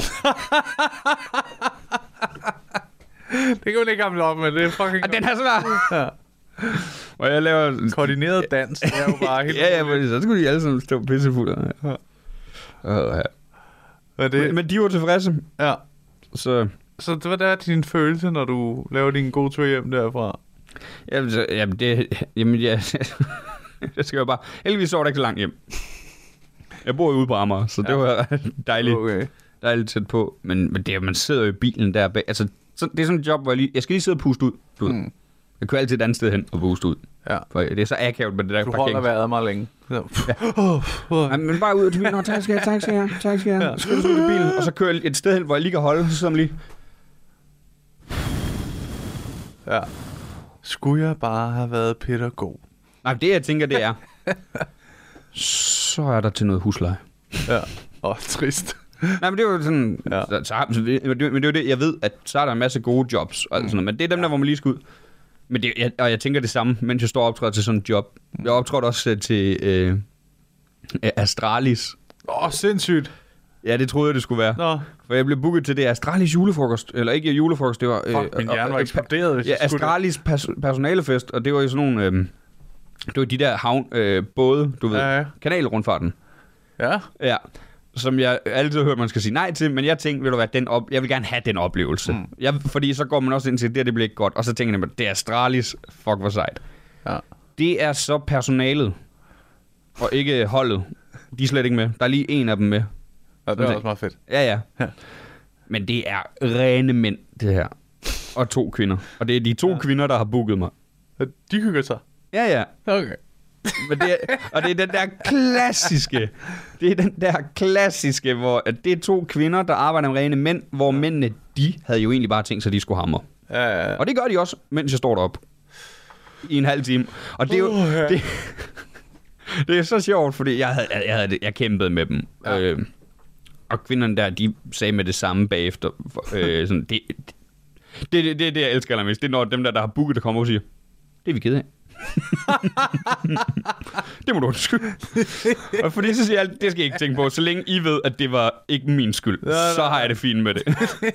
Det kan man ikke hamle op med, det er fucking... Og den er svær. Ja. Og jeg laver... Koordineret dans, det er jo bare helt... ja, ja, så skulle de alle sammen stå pissefulde. Ja. Uh, ja. Var det? Men, men de var tilfredse. Ja. Så, så det var der din følelse, når du laver din gode tur hjem derfra? Jamen, så, jamen det... Jamen, ja, jeg skal jo bare... Heldigvis så var det ikke så langt hjem. Jeg bor jo ude på Amager, så ja. Det var dejligt. Okay. Dejligt tæt på. Men, men det, man sidder jo i bilen der bag. Altså, så, det er sådan et job, hvor jeg lige... Jeg skal lige sidde og puste ud. Du mm. Jeg kører altid et andet sted hen og puste ud. Ja. For det er så akavet med det der du parkering. Du holder vejret meget længe. Ja. Ja, men bare ud til bilen. Nå, tak skal jeg, tak skal jeg, tak skal jeg. Ja. Så kører du ud i bilen, og så kører jeg et sted hen, hvor jeg lige kan holde. Så sidder man lige... Ja. Skulle jeg bare have været Peter God? Nej, det jeg tænker, det er... så er der til noget husleje. Ja. Åh, oh, trist. Nej, men det er jo sådan... Ja. Så, så, men det er jo det, jeg ved, at så er der en masse gode jobs. Og sådan noget, men det er dem, ja. Der hvor man lige skal ud. Men det, jeg, og jeg tænker det samme, mens jeg står og optræder til sådan en job. Jeg optrådte også til øh, Astralis. Åh, oh, sindssygt. Ja, det troede jeg, det skulle være. Nå. For jeg blev booket til det Astralis julefrokost. Eller ikke julefrokost, det var... Øh, Fuck, min hjerne var eksploderet, hvis ja, Astralis pers- personalefest, og det var jo sådan nogle... Øh, det var de der havn, øh, både, du ved, ja, ja. Kanalrundfarten. Ja. Ja. Som jeg altid har hørt, man skal sige nej til, men jeg tænkte, vil du være, den op- jeg vil gerne have den oplevelse. Mm. Jeg, fordi så går man også ind til, det det bliver ikke godt, og så tænker jeg, det er Astralis, fuck hvor sejt. Ja. Det er så personalet, og ikke holdet. De er slet ikke med. Der er lige en af dem med. Ja, det er også meget fedt. Ja, ja, ja. Men det er rene mænd, det her. Og to kvinder. Og det er de to ja. kvinder, der har booket mig. De hygger sig? Ja, ja. Okay. Men det er, og det er den der klassiske, det er den der klassiske, hvor det er to kvinder, der arbejder med rene mænd, hvor ja. mændene, de havde jo egentlig bare tænkt sig, at de skulle hamre. Ja, ja, ja. Og det gør de også, mens jeg står deroppe i en halv time. Og det er jo, uh, ja. det, det er så sjovt, fordi jeg havde, jeg havde, jeg kæmpede med dem. Ja. Øh, og kvinderne der, de sagde med det samme bagefter. Øh, sådan, det, det, det, det er det, jeg elsker allermest. Det er når dem der, der har booket, der kommer og siger, det er vi ked af. Det må du undskylde. Og fordi så siger jeg, det skal jeg ikke tænke på. Så længe I ved, at det var ikke min skyld, ja, så har jeg det fint med det.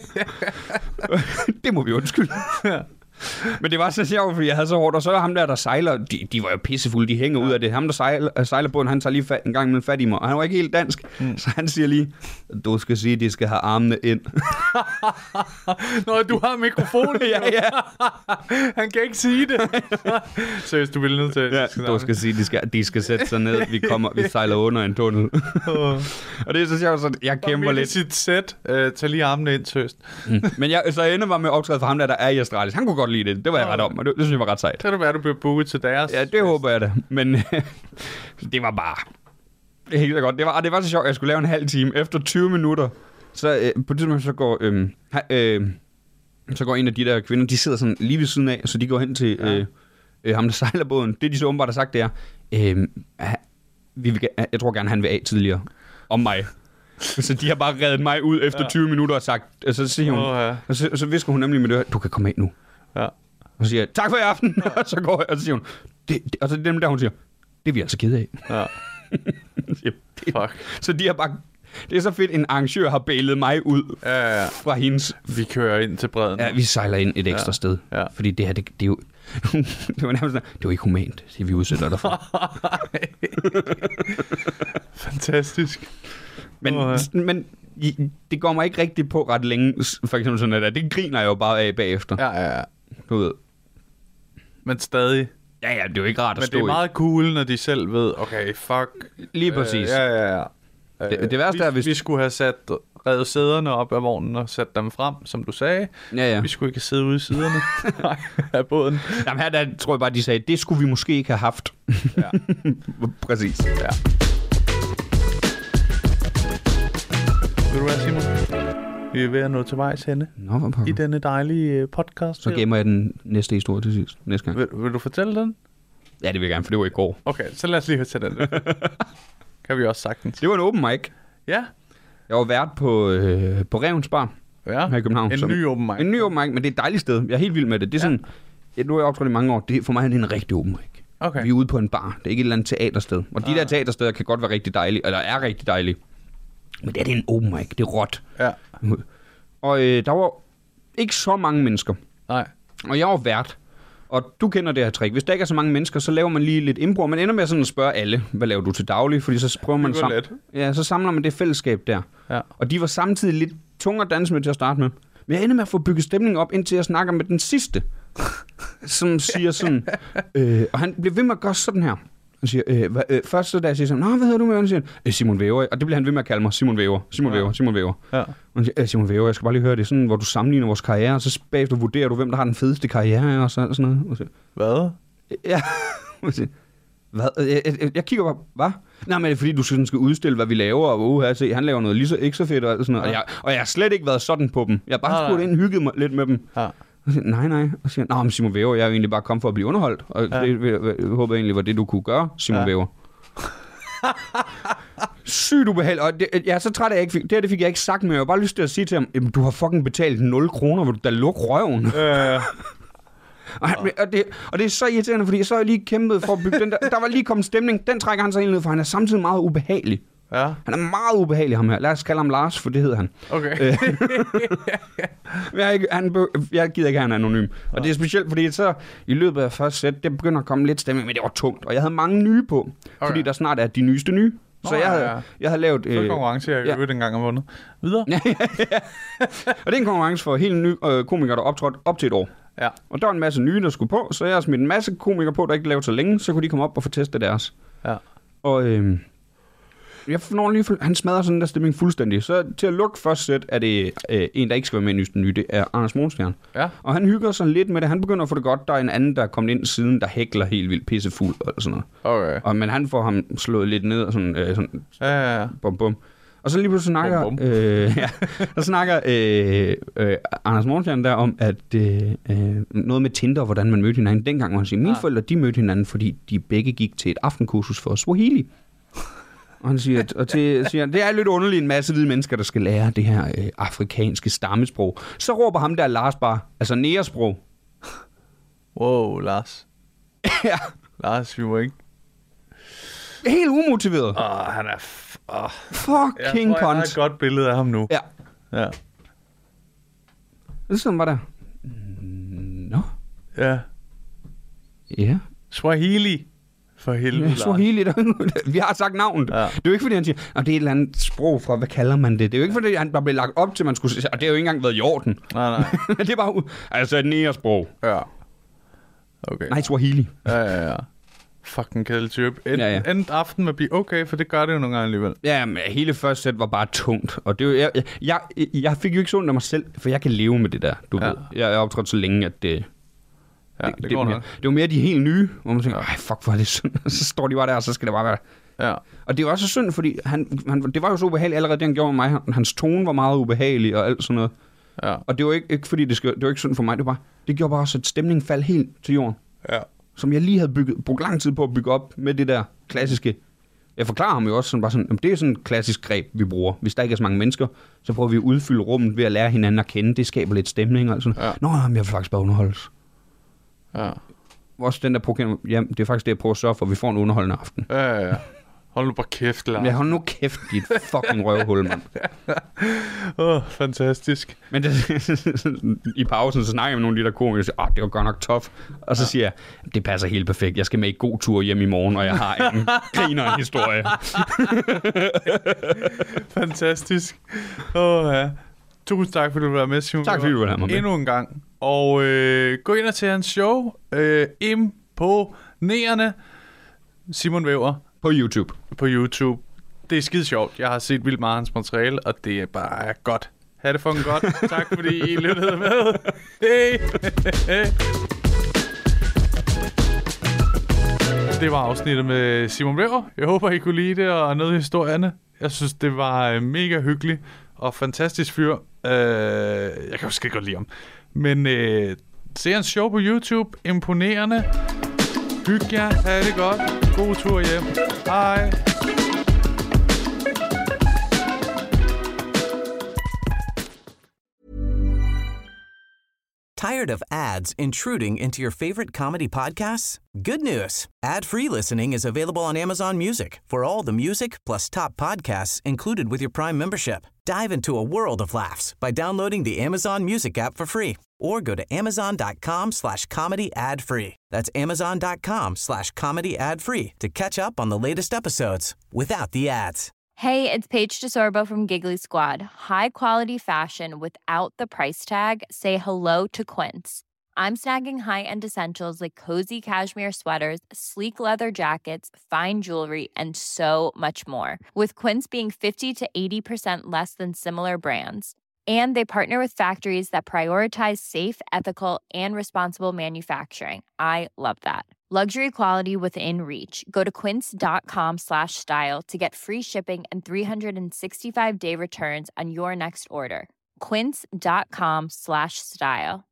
Det må vi undskylde. Men det var så sjovt, fordi jeg havde så hårdt. Og så er ham der, der sejler. De, de var jo pissefulde, de hænger ja. ud af det. Ham der sejler, sejler båden, han tager lige fat, en gang med fat i mig. Og han var ikke helt dansk. Mm. Så han siger lige, du skal sige, at de skal have armene ind. Nå, du har mikrofonen. Ja, ja. Han kan ikke sige det. Seriøst, du vil nødt til. Ja, du skal sige, at de skal, de skal sætte sig ned. Vi, kommer, vi sejler under en tunnel. Og det er så sjovt, så jeg kæmper lidt. Sit sæt. Uh, tag lige armene ind, søst. Mm. Men jeg, så jeg ender bare med at optræde for ham der, der er i Astralis. Han kunne godt lide det. Det var jeg ret om, og det, det synes jeg var ret sejt. Så kan det være, du bliver booket til deres. Ja, det håber jeg da. Men det var bare... Det er helt så godt. Det var, og det var så sjovt, at jeg skulle lave en halv time. Efter tyve minutter, så øh, på det tidspunkt, så går... Øh, øh, så går en af de der kvinder, de sidder sådan lige ved siden af, så de går hen til øh, øh, ham, der sejler båden. Det, de så åbenbart har sagt, det er... Øh, vi vil, jeg tror gerne, han vil af tidligere. Om mig. Så de har bare reddet mig ud efter ja. tyve minutter og sagt... Så siger hun... Oh, ja. Og så, så visker hun nemlig med det, du kan komme af nu. Ja. Og så siger jeg, tak for i aften. Ja. Og så går jeg, og så siger hun... Det, det, og så er det dem der, hun siger... Det er vi altså kede af. Ja. siger, det, Fuck. Så de har bare... Det er så fedt, en arrangør har bailet mig ud ja, ja. fra hendes... Vi kører ind til bredden. Ja, vi sejler ind et ekstra ja. sted. Ja. Fordi det her, det, det er jo... det var nærmest sådan, det er jo ikke humant, det vi udsætter dig for. Fantastisk. Men, oh, ja. men det går mig ikke rigtig på ret længe, for eksempel sådan noget. Det griner jeg jo bare af bagefter. Ja, ja, ja. Du ved. Men stadig... Ja, ja, det er jo ikke rart at men stå i. Men det er meget cool, når de selv ved, okay, fuck. Lige præcis. Øh, ja, ja, ja. Det, det værste vi, er, hvis... Vi skulle have sat, revet sæderne op af vognen og sat dem frem, som du sagde. Ja, ja. Vi skulle ikke sidde ude i siderne af båden. Jamen her der, tror jeg bare, de sagde, det skulle vi måske ikke have haft. Ja. Præcis. Ja. Ved du hvad, Simon? Vi er ved at nå til vejs henne. Nå, i denne dejlige podcast. Så gemmer jeg den næste historie til sidst. Næste gang. Vil, vil du fortælle den? Ja, det vil jeg gerne, for det var i går. Okay, så lad os lige tage den. Kan vi også sagtens. Det var en open mic. Ja. Jeg var vært på, øh, på Revens Bar ja. her i København. En som, ny open mic. En ny open mic, men det er et dejligt sted. Jeg er helt vild med det. Det er ja. sådan, ja, nu har jeg optrådt i mange år. Det, for mig er det en rigtig open mic. Okay. Vi er ude på en bar. Det er ikke et eller andet teatersted. Og de ah. der teatersteder kan godt være rigtig dejlige, eller er rigtig dejlige. Men det er, det er en open mic. Det er råt. Ja. Og øh, der var ikke så mange mennesker. Nej. Og jeg var vært. Og du kender det her trick. Hvis der ikke er så mange mennesker, så laver man lige lidt impro. Man ender med sådan at spørge alle, hvad laver du til daglig? Fordi så prøver man sammen. Ja, så samler man det fællesskab der. Ja. Og de var samtidig lidt tunge at danse med til at starte med. Men jeg ender med at få bygget stemningen op, indtil jeg snakker med den sidste. Som siger sådan... Øh, og han bliver ved med at gøre sådan her. Han siger, øh, hva, øh, først så da jeg siger sådan, nå, hvad hedder du med? Han siger, øh, Simon Væver. Og det bliver han ved med at kalde mig, Simon Væver, Simon Væver, Simon Væver. Ja. Og han siger, øh, Simon Væver, jeg skal bare lige høre det, sådan, hvor du sammenligner vores karriere, og så bagefter vurderer du, hvem der har den fedeste karriere, og så, sådan noget. Og siger, hvad? Ja. Og siger, hvad? Jeg, jeg, jeg kigger bare, hvad? Nej, men det er fordi, du skal, skal udstille, hvad vi laver, og uh, se, han laver noget lige så ikke så fedt, og alt sådan noget. Ja. Og, jeg, og jeg har slet ikke været sådan på dem. Jeg har bare spurgt ind, hygget mig lidt med dem. Ja. Og siger, nej, nej. Og siger, nej, men Simon Væver, jeg er jo egentlig bare kommet for at blive underholdt. Og ja. det, det, jeg håber egentlig var det, du kunne gøre, Simon ja. Væver. Sygt ubehageligt. Og det, jeg er så træt af, at jeg ikke fik, det her det fik jeg ikke sagt, men jeg har bare lyst til at sige til ham, du har fucking betalt nul kroner, vil du da lukke røven? Øh. og, og, det, og det er så irriterende, fordi så har jeg lige kæmpet for at bygge den der. Der var lige kommet stemning, den trækker han sig helt ned, for han er samtidig meget ubehagelig. Ja. Han er meget ubehagelig, ham her. Lad os kalde ham Lars, for det hedder han. Okay. jeg, ikke, han, jeg gider ikke have, han er anonym. Og ja. Det er specielt, fordi så i løbet af første sæt, det begynder at komme lidt stemning, men det var tungt. Og jeg havde mange nye på, okay. Fordi der snart er de nyeste nye. Så oh, jeg, havde, ja, ja. jeg havde lavet... Øh, konkurrence, jeg ja. dengang har vundet. Videre. ja, ja, ja. Og det er en konkurrence for helt nye øh, komikere, der optrådte op til et år. Ja. Og der var en masse nye, der skulle på, så jeg har smidt en masse komikere på, der ikke lavede så længe, så kunne de komme op og få testet deres. Ja. Og... Øh, Jeg får lige, han smadrer sådan der stemning fuldstændig. Så til at lukke første sæt er det øh, en, der ikke skal være med i nysten nye. Det er Anders Morgenstjerne. Ja. Og han hygger sig lidt med det. Han begynder at få det godt. Der er en anden, der er kommet ind siden, der hækler helt vildt pissefuld og sådan noget. Okay. Og, men han får ham slået lidt ned og sådan, øh, sådan ja, ja, ja. Bum, bum. Og så lige pludselig snakker, bum, bum. Øh, ja, så snakker øh, øh, Anders Morgenstjerne der om, at øh, noget med Tinder, hvordan man mødte hinanden. Dengang var han siger, mine ja. forældre, de mødte hinanden, fordi de begge gik til et aftenkursus for Swahili. Og han siger, og til, siger, det er lidt underligt en masse hvide mennesker, der skal lære det her øh, afrikanske stammesprog. Så råber ham der Lars bare, altså næresprog. Wow, Lars. ja. Lars, vi må ikke. Helt umotiveret. Åh, oh, han er... F- oh. Fucking cunt. Jeg tror, jeg har et godt billede af ham nu. Ja. Ja. Det er sådan, var der. Nå. Ja. Ja. Swahili. For helvede. Ja, Swahili. Vi har sagt navnet. Ja. Det er jo ikke, fordi han siger, at det er et eller andet sprog fra, hvad kalder man det? Det er jo ikke, fordi han bare blev lagt op til, man skulle sige, og det har jo ikke engang været i orden. Nej, nej. det er bare, altså et næresprog. Ja. Okay. Nej, Swahili. Ja, ja, ja. Fucking kedelig type. End, ja, ja. Endte aften med at blive okay, for det gør det jo nogle gange alligevel. Ja, men hele første sæt var bare tungt. Og det er jo, jeg, jeg, jeg fik jo ikke sådan af mig selv, for jeg kan leve med det der, du ja. ved. Jeg har optrådt så længe, at det... Ja, det, det, det, går mere, det var mere de helt nye, hvor man tænker, ej, fuck, hvor er det synd. Og så står de bare der, og så skal det bare være. Ja. Og det var også synd, fordi han, han, det var jo så ubehageligt allerede, det han gjorde med mig. Hans tone var meget ubehagelig og alt sådan noget. Ja. Og det var ikke, ikke fordi, det, skal, det var ikke synd for mig, det var bare, det gjorde bare også, at stemningen faldt helt til jorden. Ja. Som jeg lige havde bygget, brugt lang tid på at bygge op med det der klassiske. Jeg forklarer ham jo også sådan, bare sådan, det er sådan et klassisk greb, vi bruger. Hvis der ikke er så mange mennesker, så prøver vi at udfylde rummet ved at lære hinanden at kende. Det skaber lidt stemning og sådan. Ja. Nå, jeg vil faktisk bare underholdes. Ja. Også den der program, ja, det er faktisk det, jeg prøver at sørge for, at vi får en underholdende aften. Ja, ja, ja. Hold nu bare kæft, Lars. Ja, hold nu kæft, dit fucking røvhul, mand. Åh, oh, fantastisk. Men det, i pausen, så snakker jeg med nogle af de der komikere, og siger, ah, det var godt nok tough. Og så ja. siger jeg, det passer helt perfekt. Jeg skal med i god tur hjem i morgen, og jeg har en griner historie. Fantastisk. Åh, oh, ja. Tusind tak, fordi du var med, Simon. Tak, fordi du var med. Endnu en gang. Og øh, gå ind og til hans show. Øh, Imponerende. Simon Væver. På YouTube. På YouTube. Det er skide sjovt. Jeg har set vildt meget hans materiale, og det er bare godt. Ha' det fucking godt. Tak, fordi I lyttede med. Hey. Det var afsnittet med Simon Væver. Jeg håber, I kunne lide det og noget historierne. Jeg synes, det var mega hyggeligt og fantastisk fyr. Uh, jeg kan jo skide godt lide ham. Men uh, se hans show på YouTube. Imponerende. Hyg jer. Ha' det godt. God tur hjem. Hej. Tired of ads intruding into your favorite comedy podcasts? Good news. Ad-free listening is available on Amazon Music for all the music plus top podcasts included with your Prime membership. Dive into a world of laughs by downloading the Amazon Music app for free or go to amazon.com slash comedy ad free. That's amazon.com slash comedy ad free to catch up on the latest episodes without the ads. Hey, it's Paige DeSorbo from Giggly Squad. High quality fashion without the price tag. Say hello to Quince. I'm snagging high-end essentials like cozy cashmere sweaters, sleek leather jackets, fine jewelry, and so much more. With Quince being fifty to eighty percent less than similar brands. And they partner with factories that prioritize safe, ethical, and responsible manufacturing. I love that. Luxury quality within reach. Go to quince.com slash style to get free shipping and three sixty-five day returns on your next order. Quince.com slash style.